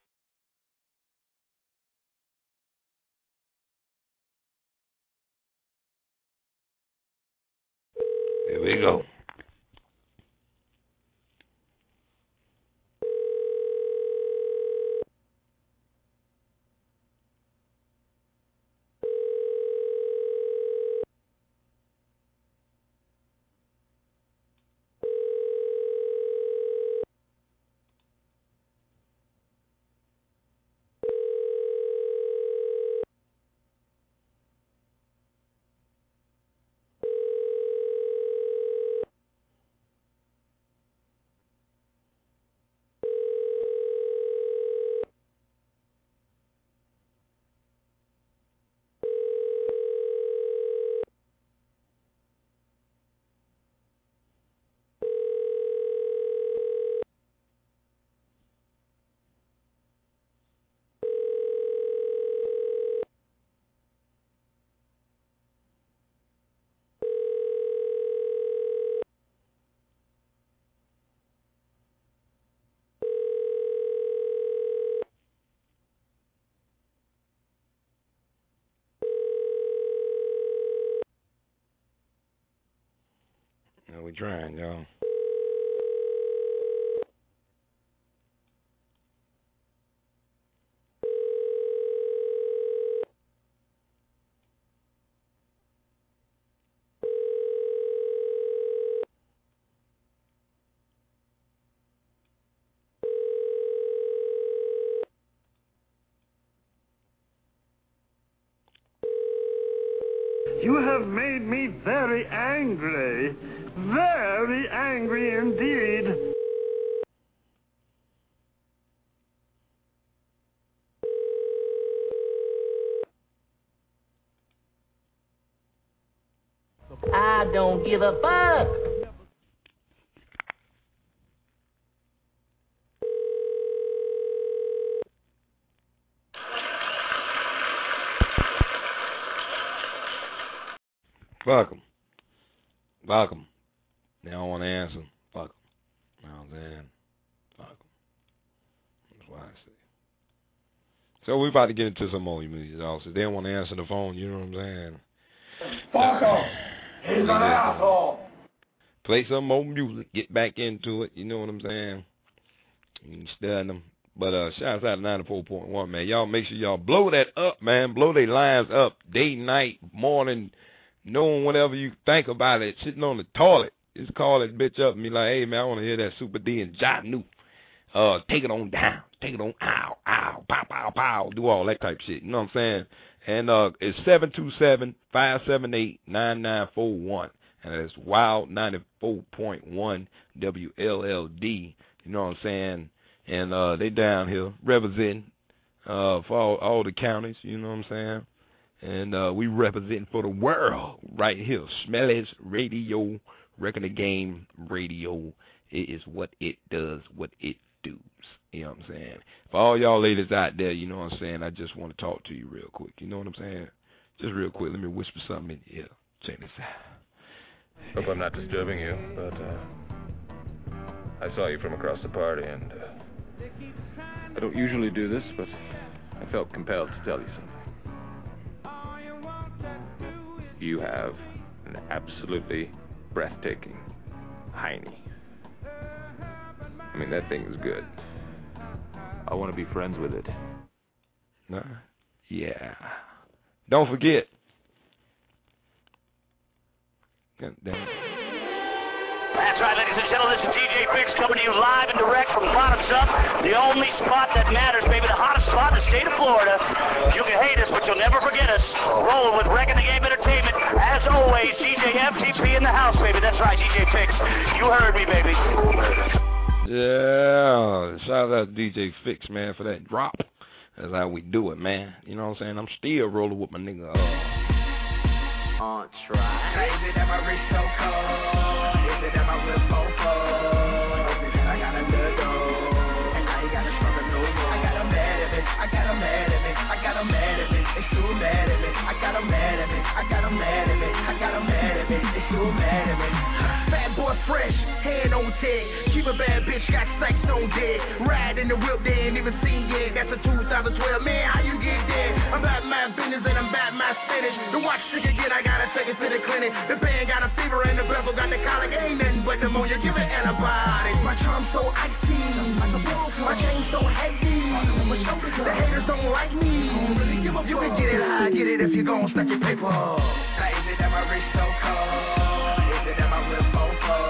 Here we go. We're trying, y'all. You have made me very angry. Very angry indeed. I don't give a fuck. Fuck 'em. Fuck 'em. They don't want to answer. Fuck 'em. You know what I'm saying? Fuck 'em. That's why I say. So we're about to get into some more music also. They don't want to answer the phone, you know what I'm saying? Fuck him. He's an asshole. Play some more music. Get back into it. You know what I'm saying? You can study them. But shouts out to 94.1, man. Y'all make sure y'all blow that up, man. Blow their lines up day, night, morning, knowing whatever you think about it, sitting on the toilet. Just call that bitch up and be like, hey, man, I want to hear that Super D and Ja New. Take it on down. Take it on, ow, ow, pow, pow, pow. Do all that type shit. You know what I'm saying? And it's 727-578-9941. And it's Wild 94.1 WLLD. You know what I'm saying? And they down here representing for all the counties. You know what I'm saying? And we representing for the world right here. Smelly's Radio, Wrecking the Game Radio. It is what it does, what it does. You know what I'm saying? For all y'all ladies out there, you know what I'm saying, I just want to talk to you real quick. You know what I'm saying? Just real quick. Let me whisper something in your ear. Check this out. Hope I'm not disturbing you, but I saw you from across the party, and I don't usually do this, but I felt compelled to tell you something. You have an absolutely breathtaking hiney. I mean, that thing is good. I want to be friends with it. Nah. Yeah. Don't forget. God damn it. That's right, ladies and gentlemen, this is DJ Fix coming to you live and direct from Bottoms Up, the only spot that matters, baby, the hottest spot in the state of Florida. You can hate us, but you'll never forget us. Rolling with Wrecking the Game Entertainment. As always, DJ FTP in the house, baby. That's right, DJ Fix. You heard me, baby. Yeah, shout out to DJ Fix, man, for that drop. That's how we do it, man. You know what I'm saying? I'm still rolling with my nigga. On try. Baby, that my wrist so cold. Is it that my whip so cold? Is it that I got a good dough? And now you got a stronger no more. I got a mad at me. I got a mad at me. I got a mad at me. They too mad at me. I got a mad at me. I got a mad at me. I got a mad at me. They too mad at me. Bad boy fresh, hand on tag. Keep a bad bitch, got sex on dead. Ride in the whip, they ain't even seen yet. That's a 2012, man, how you get there? I'm about my business and I'm about my spinach. The watch sick again, I gotta take it to the clinic. The band got a fever and the bezel got the colic. Ain't nothing but pneumonia, give it antibiotics. My charm so icy, my chain so heavy. The haters don't like me. You can get it high, get it if you gon' stack your paper. Now is it that my wrist so cold? Is it that my whip so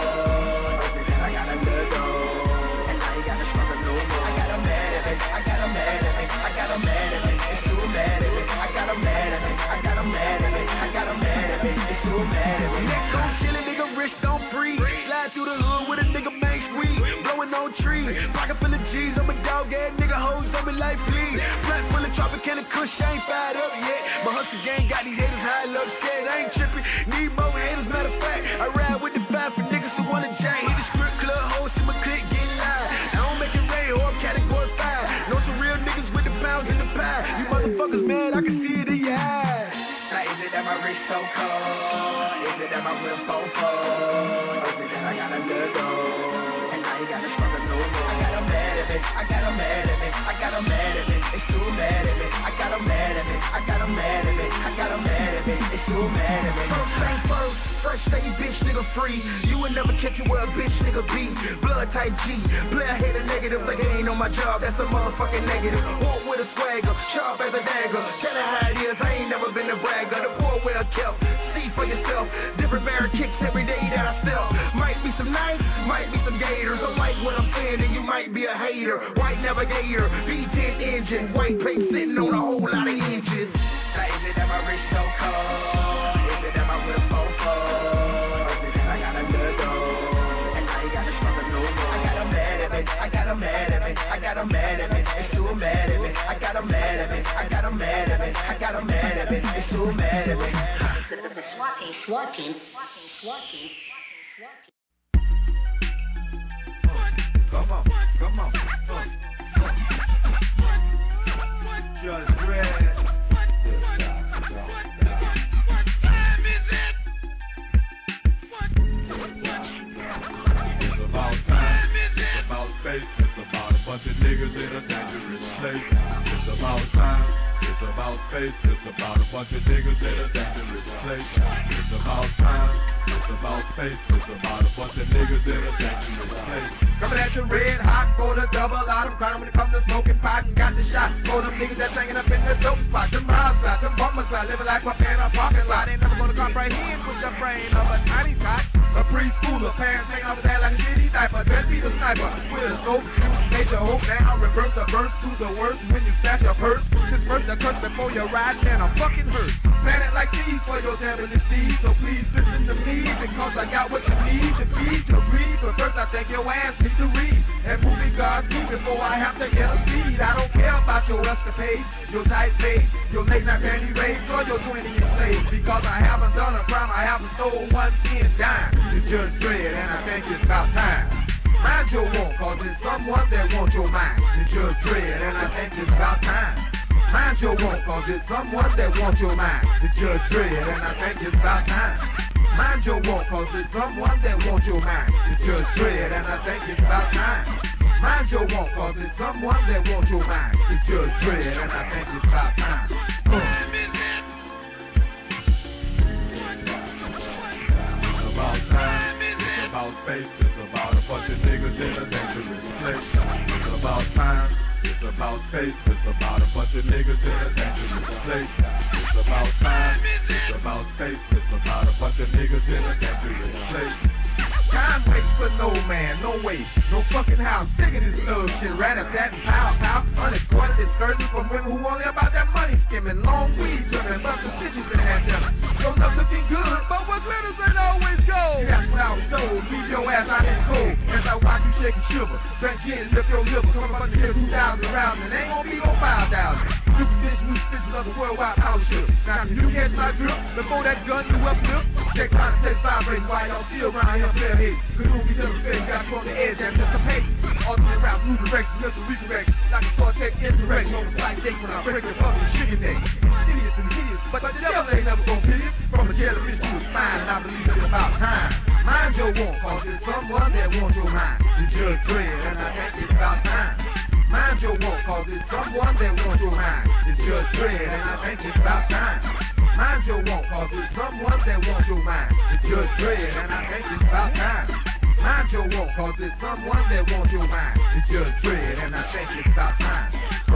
full? Is it that I got a good dough? And now you got to struggle no more. I got a mad at me, I got a mad at me, I got a mad at me, it's too mad at me. I got a mad at me, I got a mad at me, I got a mad at me, it's too mad at me. Next on chillin', nigga rich don't free. Slide through the hood with a nigga main squeeze. Blowing on trees, pocket full of G's. I'm a dog ass nigga, hoes on me like please. Flat full of Tropicana Kush, I ain't fired up yet. My hustle gang got these haters high, love scared. I ain't trippin', need more haters, matter of fact. I ride with the five for niggas who wanna jack. Hit the strip club, hoes in my clique, get live. I don't make it rain, or I'm category 5. Know some real niggas with the pounds in the pie. You motherfuckers mad, I can see it in your eyes. Now is it that my wrist so cold? Is it that my whip so full? Is it that I got a good dough? And now you got to struggle no more. I got a mad at me, I got a mad at me, I got a mad at me, it's too mad at me. I got a mad at me, I got a mad at me, I got a mad at me, it's too mad at me. First thing first day bitch nigga free. You would never catch you where a bitch nigga be. Blood type G, player hater negative, like it ain't on my job, that's a motherfucking negative. Walk with a swagger, sharp as a dagger. Tell her how it is, I ain't never been a bragger. The poor well kept, see for yourself. Different barrel kicks every day that I sell. Might be some nice, might be some gators. I like what I'm saying and you might be a hater. White navigator, V10 engine, white paint sitting on a whole lot of inches. Now is it that my wrist so cold? Is it that my whip so full? Is it that I got a good dough? And now you got to struggle no more. I got a mad at me, I got a mad at me, I got a mad at me, it's too mad at me. I got a mad at me, I got a mad at me, I got a mad at me, it's too mad at me. The SWAT team. Come on. Just red. It's about time. It's about space. It's about a bunch of niggas in a dangerous place. It's about time. It's about space. It's about a bunch of niggas in a dangerous place. It's about time. It's about space. It's about a bunch of niggas in a dangerous place. Coming at you red hot, for the double out of crime when it comes to smoking pot and got the shot. For them niggas that's hanging up in the dope spot, them miles out, them bummers out, living like my man a parking lot. Ain't never gonna comprehend with your brain of a tiny tot. A preschooler, parents hanging off his head like a shitty diaper. Just be the sniper with a scope, shoot, major hope now. Reverse the verse to the worst when you stash your purse. Just first the curse before you ride, man, I'm fucking hurt. Planet like these for your devilish seeds, so please listen to me because I got what you need to feed, to breathe. But first I think your ass needs to read and movie God's do before I have to get a seed. I don't care about your escapades, your tight face, your late night panty raids, or your 20-year slaves. Because I haven't done a crime, I haven't stole 1 cent dime. It's just dread, and I think it's about time. Mind your walk, cause it's someone that wants your mind. It's just dread, and I think it's about time. Mind your walk, cause it's someone that wants your mind. It's just dread, and I think it's about time. Mind your walk, cause it's someone that wants your mind. It's just dread, and I think it's about time. Mind your walk, cause it's someone that wants your mind. It's just dread, and I think it's about time. It's about time, it's about space, it's about a bunch of niggas in a dangerous place. It's about time, it's about space, it's about a bunch of niggas in a dangerous place. It's about time, it's about space, it's about a bunch of niggas in a dangerous place. Time waits for no man, no way, no fucking how. Sick of this thug shit, rat-a-tat and pow-pow. Unexploited excursions from women who only about that money skimming. Long weed trimming, love the bitches in hand them. Your love looking good, but what glitters ain't always gold. That's what I was told, leave your ass out in cold. As I watch you shake and shiver, drink gin, lift your liver. Come up under here 2,000 around, and ain't gonna be no 5,000. Super bitch, new stitches of the worldwide power ship. Now if you catch my grip, before that gun you uplift, check out the text vibrating while y'all still around here player hate. Good movie never fail, got you on the edge, anticipate. Alternate route, new direction, mental resurrection. Like a Cortex insurrection, on the flight date when I break the fucking chicken neck. Insidious and hideous, but the devil ain't never gonna pity us. From a jellyfish to a spine, and I believe it's about time. Mind your want, cause it's someone that wants your mind. It's Judge Dredd, and I think it's about time. Mind your want, cause it's someone that wants your mind. It's Judge Dredd, and I think it's about time. Mind your want, cause it's someone that wants your mind. It's Judge Dredd, and I think it's about time. Mind your want, cause it's someone that wants your mind. It's Judge Dredd, and I think it's about time.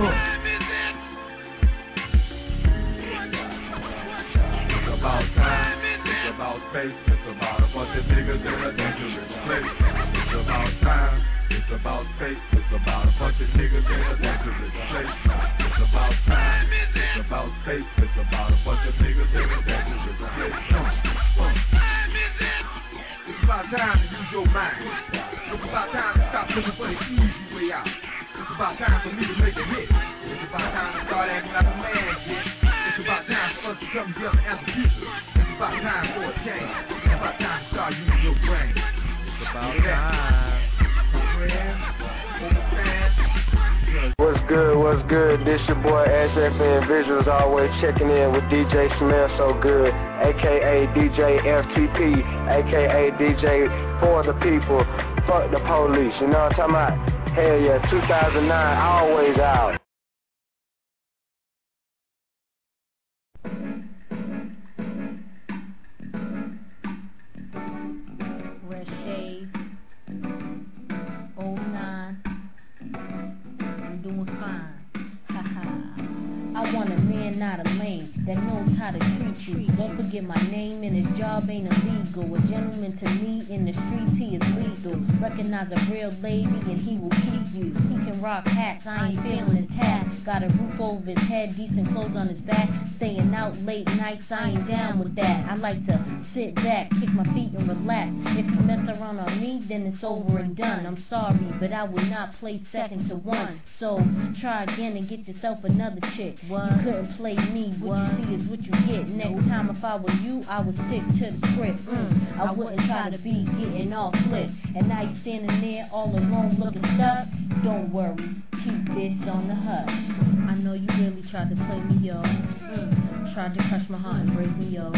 It's about time. It's about space. It's about a bunch of niggas in a dangerous place. It's about time. It's about space. It's about a bunch of niggas in a dangerous place. It's about time. It's about space. It's about a bunch of niggas in a dangerous place. It's about time to use your mind. It's about time to stop looking for the easy way out. It's about time for me to make a hit. It's about time to start acting like a man shit. It's about time for us to come together as a people. It's about time for a change. It's about time to start using your brain. It's about time. What's good, what's good? This your boy SFN Visuals, always checking in with DJ Smell So Good, a.k.a. DJ FTP, a.k.a. DJ For The People, Fuck the Police, you know what I'm talking about? Hell yeah, 2009, always out. I want a man, not a lame, that knows how to treat you. Don't forget my name and his job ain't illegal. A gentleman to me in the streets, he is lethal. Recognize a real lady and he will keep you. He can rock hats, I ain't feeling attacked. Got a roof over his head, decent clothes on his back. Staying out late nights, I ain't down with that. I like to sit back, kick my feet and relax. If you mess around on me, then it's over and done. I'm sorry, but I will not play second to one. So try again and get yourself another chick. What? You couldn't play me, what you see is what you get. Next time if I were you, I would stick to the script. I wouldn't try to be getting all flipped. And now you standing there all alone looking stuck. Don't worry, keep this on the hush. I know you really tried to play me, yo. Tried to crush my heart and break me, yo.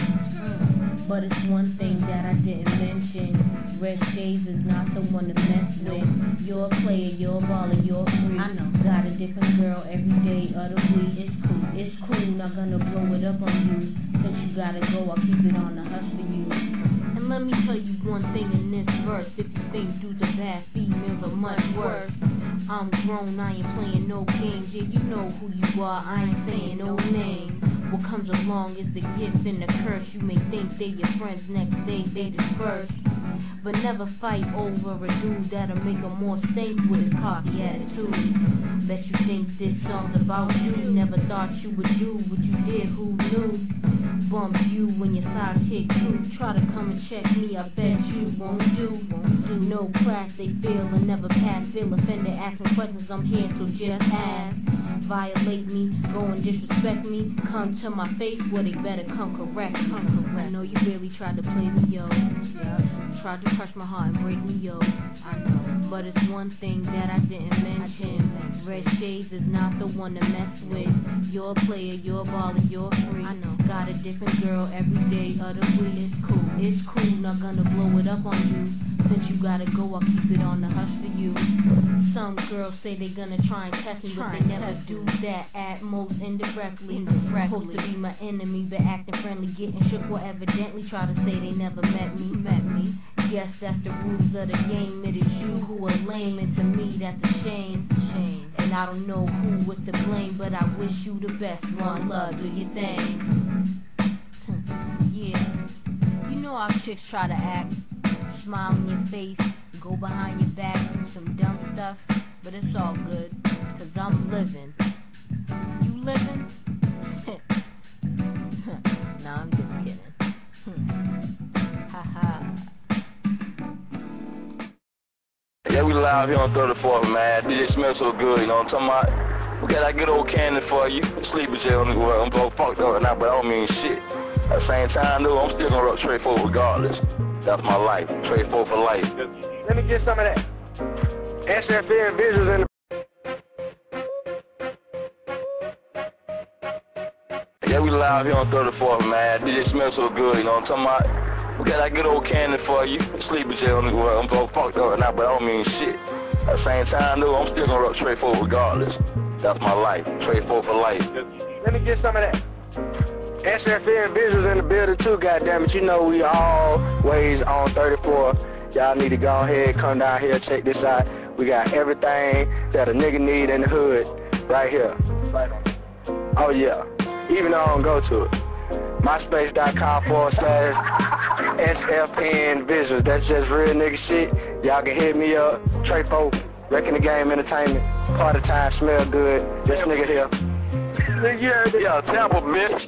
But it's one thing that I didn't mention. Red Shades is not the one to mess with. You're a player, you're a baller, you're free. I know. Got a different girl every day of the week. It's cool, not gonna blow it up on you. Since you gotta go, I'll keep it on the hush for you. And let me tell you one thing in this verse. If you think dudes are bad, females are much worse. I'm grown, I ain't playing no games. Yeah, you know who you are, I ain't saying no names. What comes along is the gift and the curse. You may think they your friends, next day they disperse. But never fight over a dude that'll make them more safe with his cocky attitude. Bet you think this song's about you. Never thought you would do what you did, who knew? Bump you when your sidekick you. Try to come and check me, I bet you won't do. No class, they feel and never pass. Feel offended, asking questions, I'm here, so just ask. Violate me, go and disrespect me. Come to my face, well they better come correct. I know you really tried to play me, yo. Tried to crush my heart and break me, yo. I know, but it's one thing that I didn't mention. Red Shades is not the one to mess with. You're a player, you're a baller, you're free. I know, got a different girl every day of the week. It's cool, not gonna blow it up on you. Since you gotta go, I'll keep it on the hush for you. Some girls say they gonna try and test me, but they never do that, at most indirectly. Supposed to be my enemy, but acting friendly, getting shook, will evidently try to say they never met me. Guess that's the rules of the game. It is you who are lame, and to me that's a shame. And I don't know who was to blame, but I wish you the best. One love, do your thing. Yeah, you know how chicks try to act, smile in your face, go behind your back, do some dumb stuff, but it's all good, cause I'm living. You living? Nah, I'm just kidding. Haha. Yeah, we live here on 34th, man. DJ Smell So Good, you know what I'm talking about? We got that good old cannon for you. Sleepy jail, I'm both fucked up right now, but I don't mean shit. At the same time, though, I'm still gonna rock straight forward regardless. That's my life. Straight forward for life. Let me get some of that. SFN Visuals in the... Yeah, we live here on 34th, man. DJ Smell So Good, you know what I'm talking about? We We got that good old cannon for you. Sleepy J on the world. I'm both fucked up right now, but I don't mean shit. At the same time, though, I'm still gonna rock Trey 4 regardless. That's my life. Trey 4 for life. Let me get some of that. SFN Visuals in the building too, goddammit. You know we always on 34. Y'all need to go ahead, come down here, check this out. We got everything that a nigga need in the hood right here. Oh yeah. Even though I don't go to it. MySpace.com/SFN Visuals. That's just real nigga shit. Y'all can hit me up. Trey 4, Wrecking the Game Entertainment. Party time, smell good. This nigga here. Yeah, Tampa, bitch.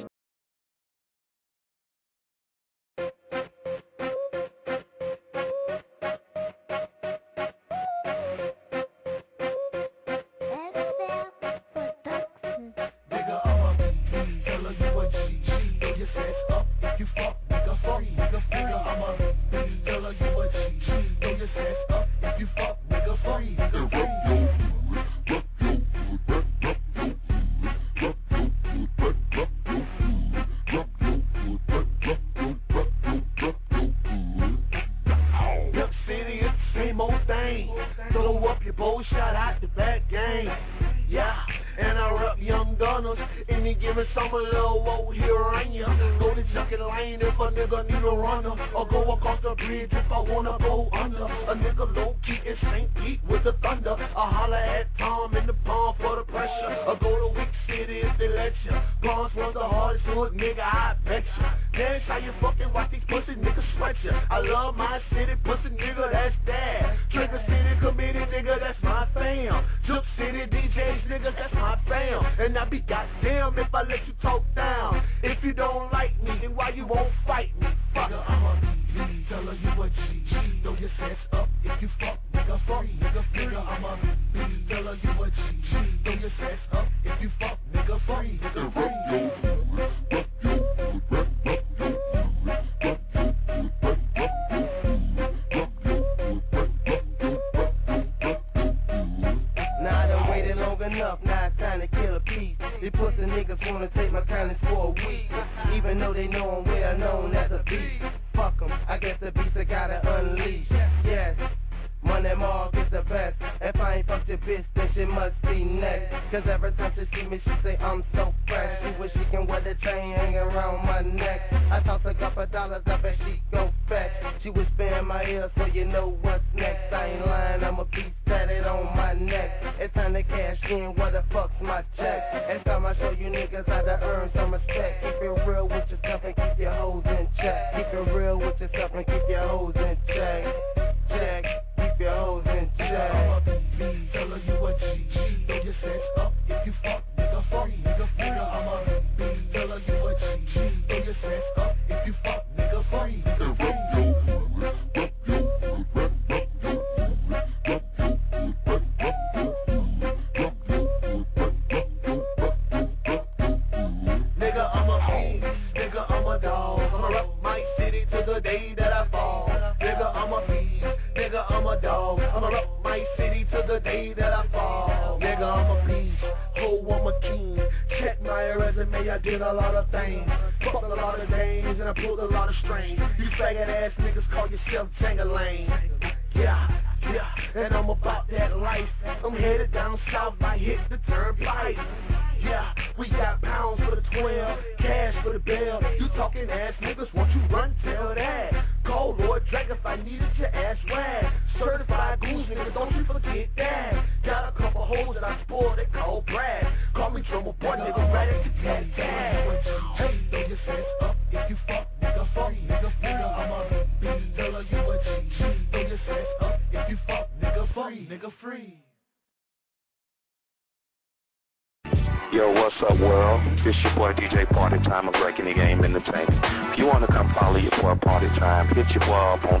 Yo, what's up, world? This your boy DJ Party Time of Wrecking the Game Entertainment. If you want to come follow your boy Party Time, hit your boy up on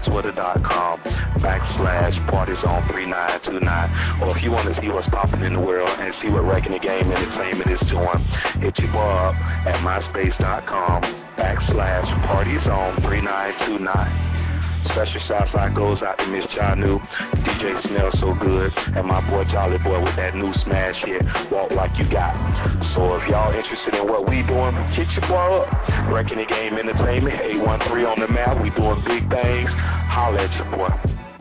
Twitter.com/PartyZone3929. Or if you want to see what's popping in the world and see what Wrecking the Game Entertainment is doing, hit your boy up at MySpace.com/PartyZone3929. Special shouts out goes out to Miss Janu, DJ Smells So Good, and my boy Jolly Boy with that new smash hit, Walk Like You Got. So if y'all interested in what we doing, hit your boy up. Wrecking the Game Entertainment, 813 on the map. We doing big things. Holla at your boy.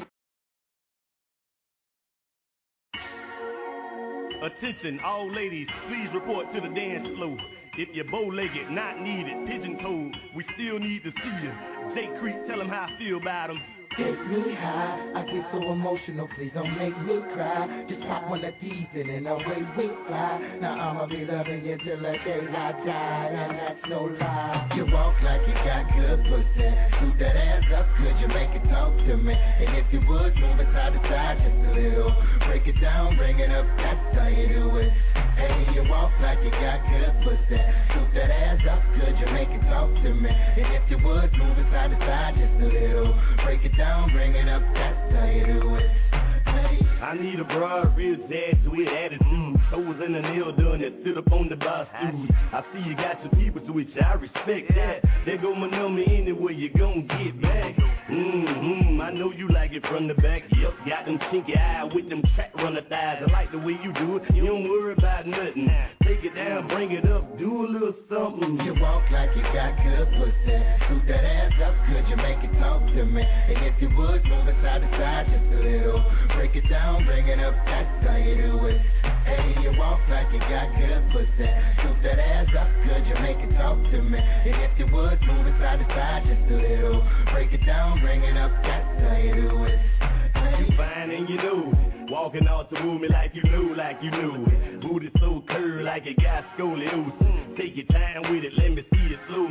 Attention, all ladies, please report to the dance floor. If you're bow-legged, not needed, pigeon-toed, we still need to see you. Jake Creek, tell him how I feel about him. Take me high, I get so emotional, please don't make me cry. Just pop one of these and then away we fly. Now I'ma be loving you till the day I die, and that's no lie. You walk like you got good pussy, scoop that ass up, could you make it talk to me? And if you would, move it side to side just a little. Break it down, bring it up, that's how you do it. Hey, you walk like you got good pussy, scoop that ass up, could you make it talk to me? And if you would, move it side to side just a little. Break it down, bring it up, that's how you do it. Hey. I need a broad, real dad with attitude. Toes in the nail done that sit up on the bar stool. I see you got some people to which I respect that. There go my number anywhere you gon' get back. I know you like it from the back. Yep, got them stinky eyes with them track runner thighs. I like the way you do it. You don't worry about nothing. Take it down, bring it up, do a little something. You walk like you got good pussy. Scoop that ass up, could you make it talk to me? And if you would, move it side to side just a little. Break it down, bring it up, that's how you do it. Hey, you walk like you got good pussy. Scoop that ass up, could you make it talk to me? And if you would, move it side to side just a little. Break it down, bring it up, that's how you do it. You fine and you know it. Walking off the movie like you knew it. Booty so curved like it got scoliosis. Take your time with it, let me see it slow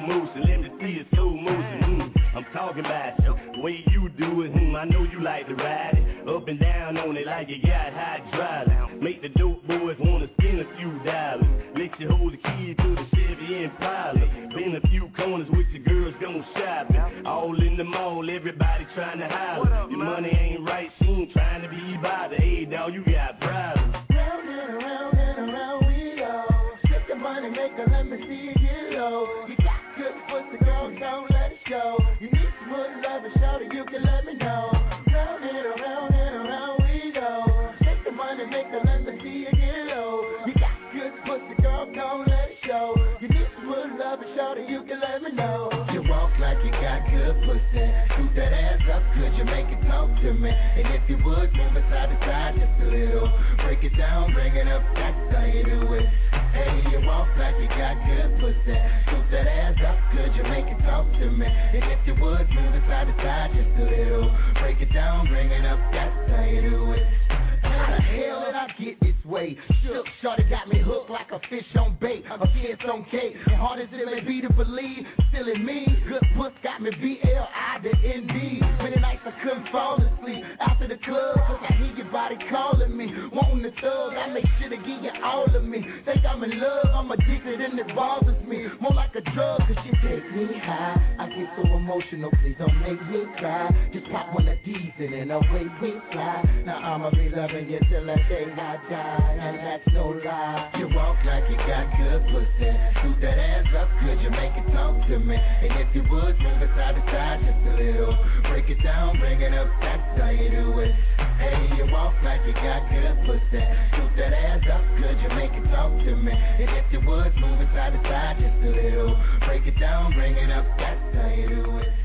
motion, I'm talking about the way you do it, I know you like to ride it. Up and down on it like you got hydraulics. Make the dope boys wanna spend a few dollars. Let you hold the key to the Chevy Impala. Been a few corners with your girls gon' shopping. All in the mall, everybody trying to holler. Your money ain't right, she ain't trying to be bothered. Hey, dawg, you got problems. Round and around we go. Shake your money maker, let me see you get low. You got good pussy, girl, don't let it show. You need some good love and shout it, you can let me know. Round and around we go. Shake your money maker, let me see you get low. You got good pussy, girl, don't let it show. You need some good love and shout it, you can let me know. You walk like you got good pussy. Scoop that ass up, could you make it talk to me? And if you would, move it side to side just a little. Break it down, bring it up, that's how you do it. Hey, you walk like you got good pussy. Scoop that ass up, could you make it talk to me? And if you would, move it side to side just a little. Break it down, bring it up, that's how you do it. How the hell did I get this way? Shook, shorty got me hooked like a fish on bait, a kiss on cake. And hard as it may be to believe, still in me. Good puss got me B-L-I-D-N-D. Many nights I couldn't fall asleep after the club, cause I hear your body calling me. Wanting the thug, I make sure to give you all of me. Think I'm in love, I'm addicted and it bothers me. More like a drug, cause she take me high. I get so emotional, please don't make me cry. Just pop one of these and then away we fly. Now I'ma be loving you till the day I die, and that's no lie. You walk like you got good pussy. Scoop that ass up, could you make it talk to me? And if you would, move it side to side just a little. Break it down, bring it up, that's how you do it. Hey, you walk like you got good pussy. Scoop that ass up, could you make it talk to me? And if you would, move it side to side just a little. Break it down, bring it up, that's how you do it.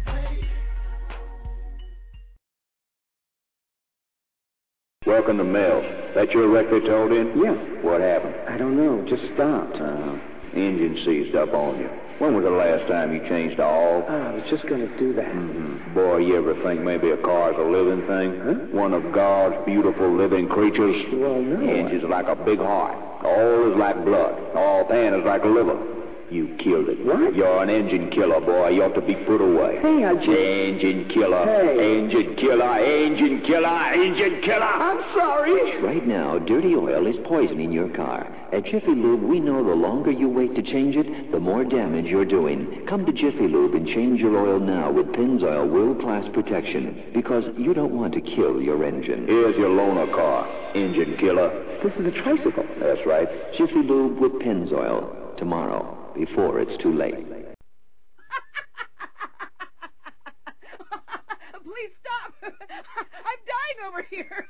Welcome to Mel. That your record told in? Yeah. What happened? I don't know. Just stopped. Engine seized up on you. When was the last time you changed the oil? I was just going to do that. Mm-hmm. Boy, you ever think maybe a car's a living thing? Huh? One of God's beautiful living creatures? Well, no. Engine's like a big heart. Oil is like blood. All pan is like a liver. You killed it. What? You're an engine killer, boy. You ought to be put away. Hey, I just... Engine killer. Hey. Engine killer. Engine killer. Engine killer. I'm sorry. Right now, dirty oil is poisoning your car. At Jiffy Lube, we know the longer you wait to change it, the more damage you're doing. Come to Jiffy Lube and change your oil now with Pennzoil World-Class Protection, because you don't want to kill your engine. Here's your loaner car, engine killer. This is a tricycle. That's right. Jiffy Lube with Pennzoil. Tomorrow, before it's too late. over here.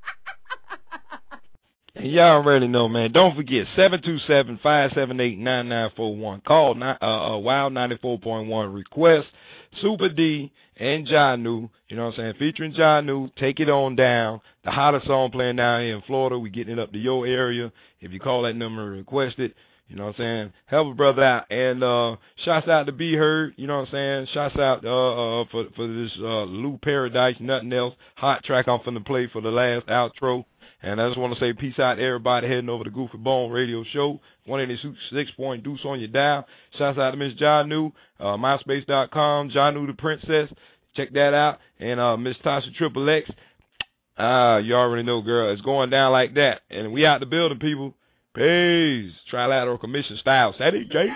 And y'all already know, man. Don't forget, 727-578-9941. Call Wild 94.1. Request Super D and Janu. You know what I'm saying? Featuring Janu. Take it on down. The hottest song playing down here in Florida. We getting it up to your area. If you call that number and request it, you know what I'm saying? Help a brother out. And shouts out to Be Heard. You know what I'm saying? Shouts out for this Lou Paradise, Nothing Else. Hot track I'm finna play for the last outro. And I just want to say peace out to everybody heading over to Goofy Bone Radio Show. 186 Deuce on your dial. Shouts out to Miss Janu, MySpace.com, Janu the Princess. Check that out. And Miss Tasha Triple X. You already know, girl. It's going down like that. And we out the building, people. Peace. Trilateral Commission style. Sadie J.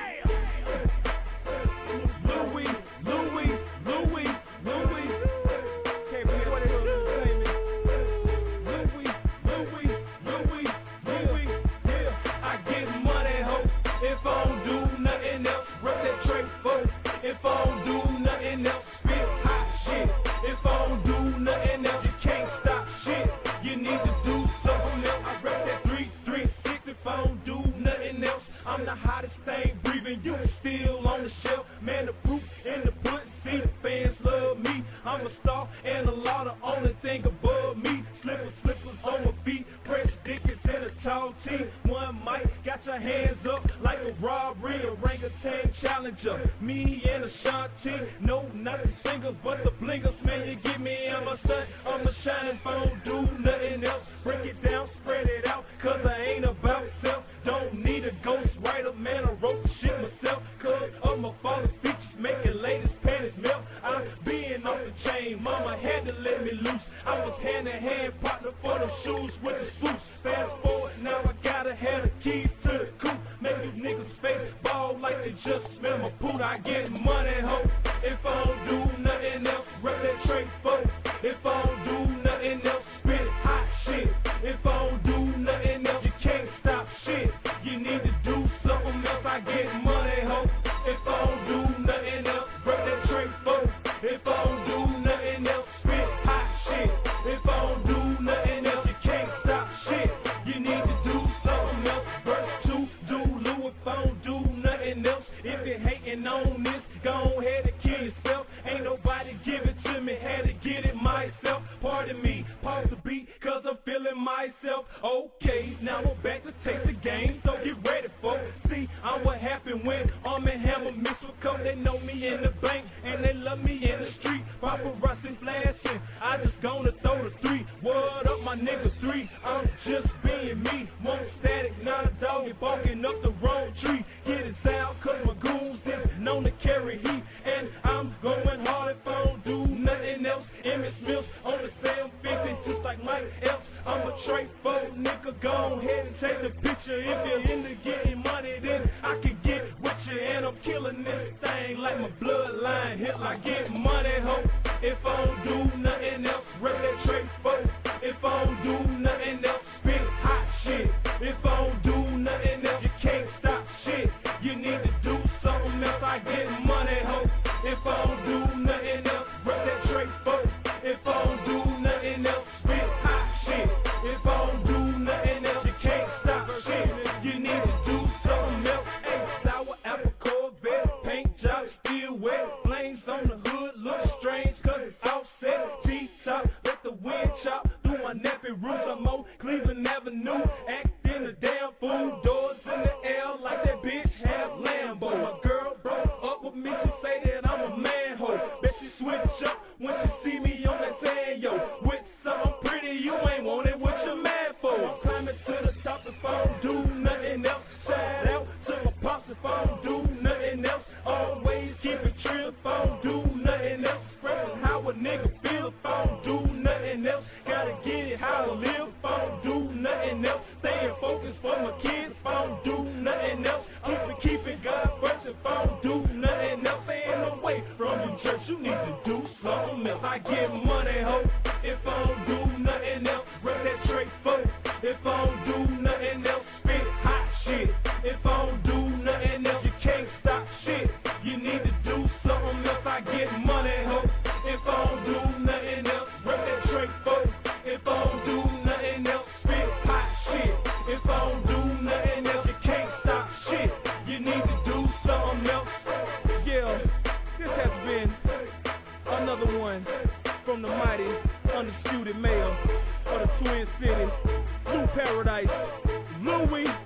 Hands up like a robbery, orangutan challenger. Me and Ashanti, no, not the singer, but the blingers. Man, you get me, I'm a stunt, I'm a shining phone, do nothing else. Break it down, spread it out, cause I ain't about self. Don't need a ghost writer, man, I wrote the shit myself. Cause of my father's features, making ladies' panties melt. I'm being off the chain, mama had to let me loose. I was hand-to-hand partner for the shoes with the swoosh. Fast forward, now I gotta have the keys to the coupe. Make you niggas face ball like they just smell my poot. I get money, ho. If I don't do nothing else, rep that trade folk. If I don't do nothing else, spit hot shit. If I don't do nothing else, you can't stop shit. You need to do something else. I get money, ho. If I don't do nothing else, rep that trade folk. If I don't do nothing else, spit hot shit. If I don't do nothing else, you can't stop shit. You need to do something else. Verse 2, do Lou if I don't do nothing else. If you're hating on this, go ahead and kill yourself. Ain't nobody give it to me, had to get it myself. Pardon me, pause the beat, cause I'm feeling myself. Okay, now we're back to take the game, so get ready for it. See, I'm what happened when Arm & Hammer mixed with Coke. They know me in the bank, and they love me in the street. Paparazzi flashing, I just gonna throw the 3. Word up, my nigga 3, I'm just being me. Won't static, not a dog, you're barking up the wrong tree. Get it out, cause my goons is known to carry heat. And I'm going hard if I don't do nothing else. Emmett Smith on the 750, just like Mike Epps. I'm a trade folk, nigga, go ahead and take the picture. If you're into getting money, then I can get with you. And I'm killing this thing like my bloodline hit. I get money, ho. If I don't do nothing else, rep that trade folk. If I don't do nothing else, spit hot shit. If I don't do nothing else, you can't stop shit. You need to do something else. I get money, ho. If I don't do nothing else, rep that trade folk. If I don't do nothing else, spit hot shit. If I don't do nothing else, you can't stop shit. You need to do something else. Hey, sour apple Corvette, paint job still wet. Flames on the hood look strange, cause it's offset. T-top, let the wind chop through my nappy roots. I'm on Cleveland Avenue, acting a damn fool. Doors in the air like that bitch have Lambo. My girl broke up with me to say that I'm a manhole. Bet she switch up when she see me on that tan, yo. With something pretty you ain't want it, what you mad for? I'm climbing to the top if I don't do nothing else. Shout out to my pops if I don't do nothing else. Always keep it trill if I don't do nothing else. Expressing how a nigga feel if I don't do nothing else. Gotta get it how to live if I don't do nothing else. Staying focused for my kids if I don't do nothing else. Keep it God first if I don't do nothing else. Staying away from you, church, you need to do something else. I get money, ho. If I don't do nothing else, rep that trade folk. If I don't do nothing else, spit hot shit. If I don't do nothing else, you can't stop shit. You need to do something else. I get money, ho. If I don't do nothing else, rep that trade folk. If I Twin City, Blue Paradise, Louis.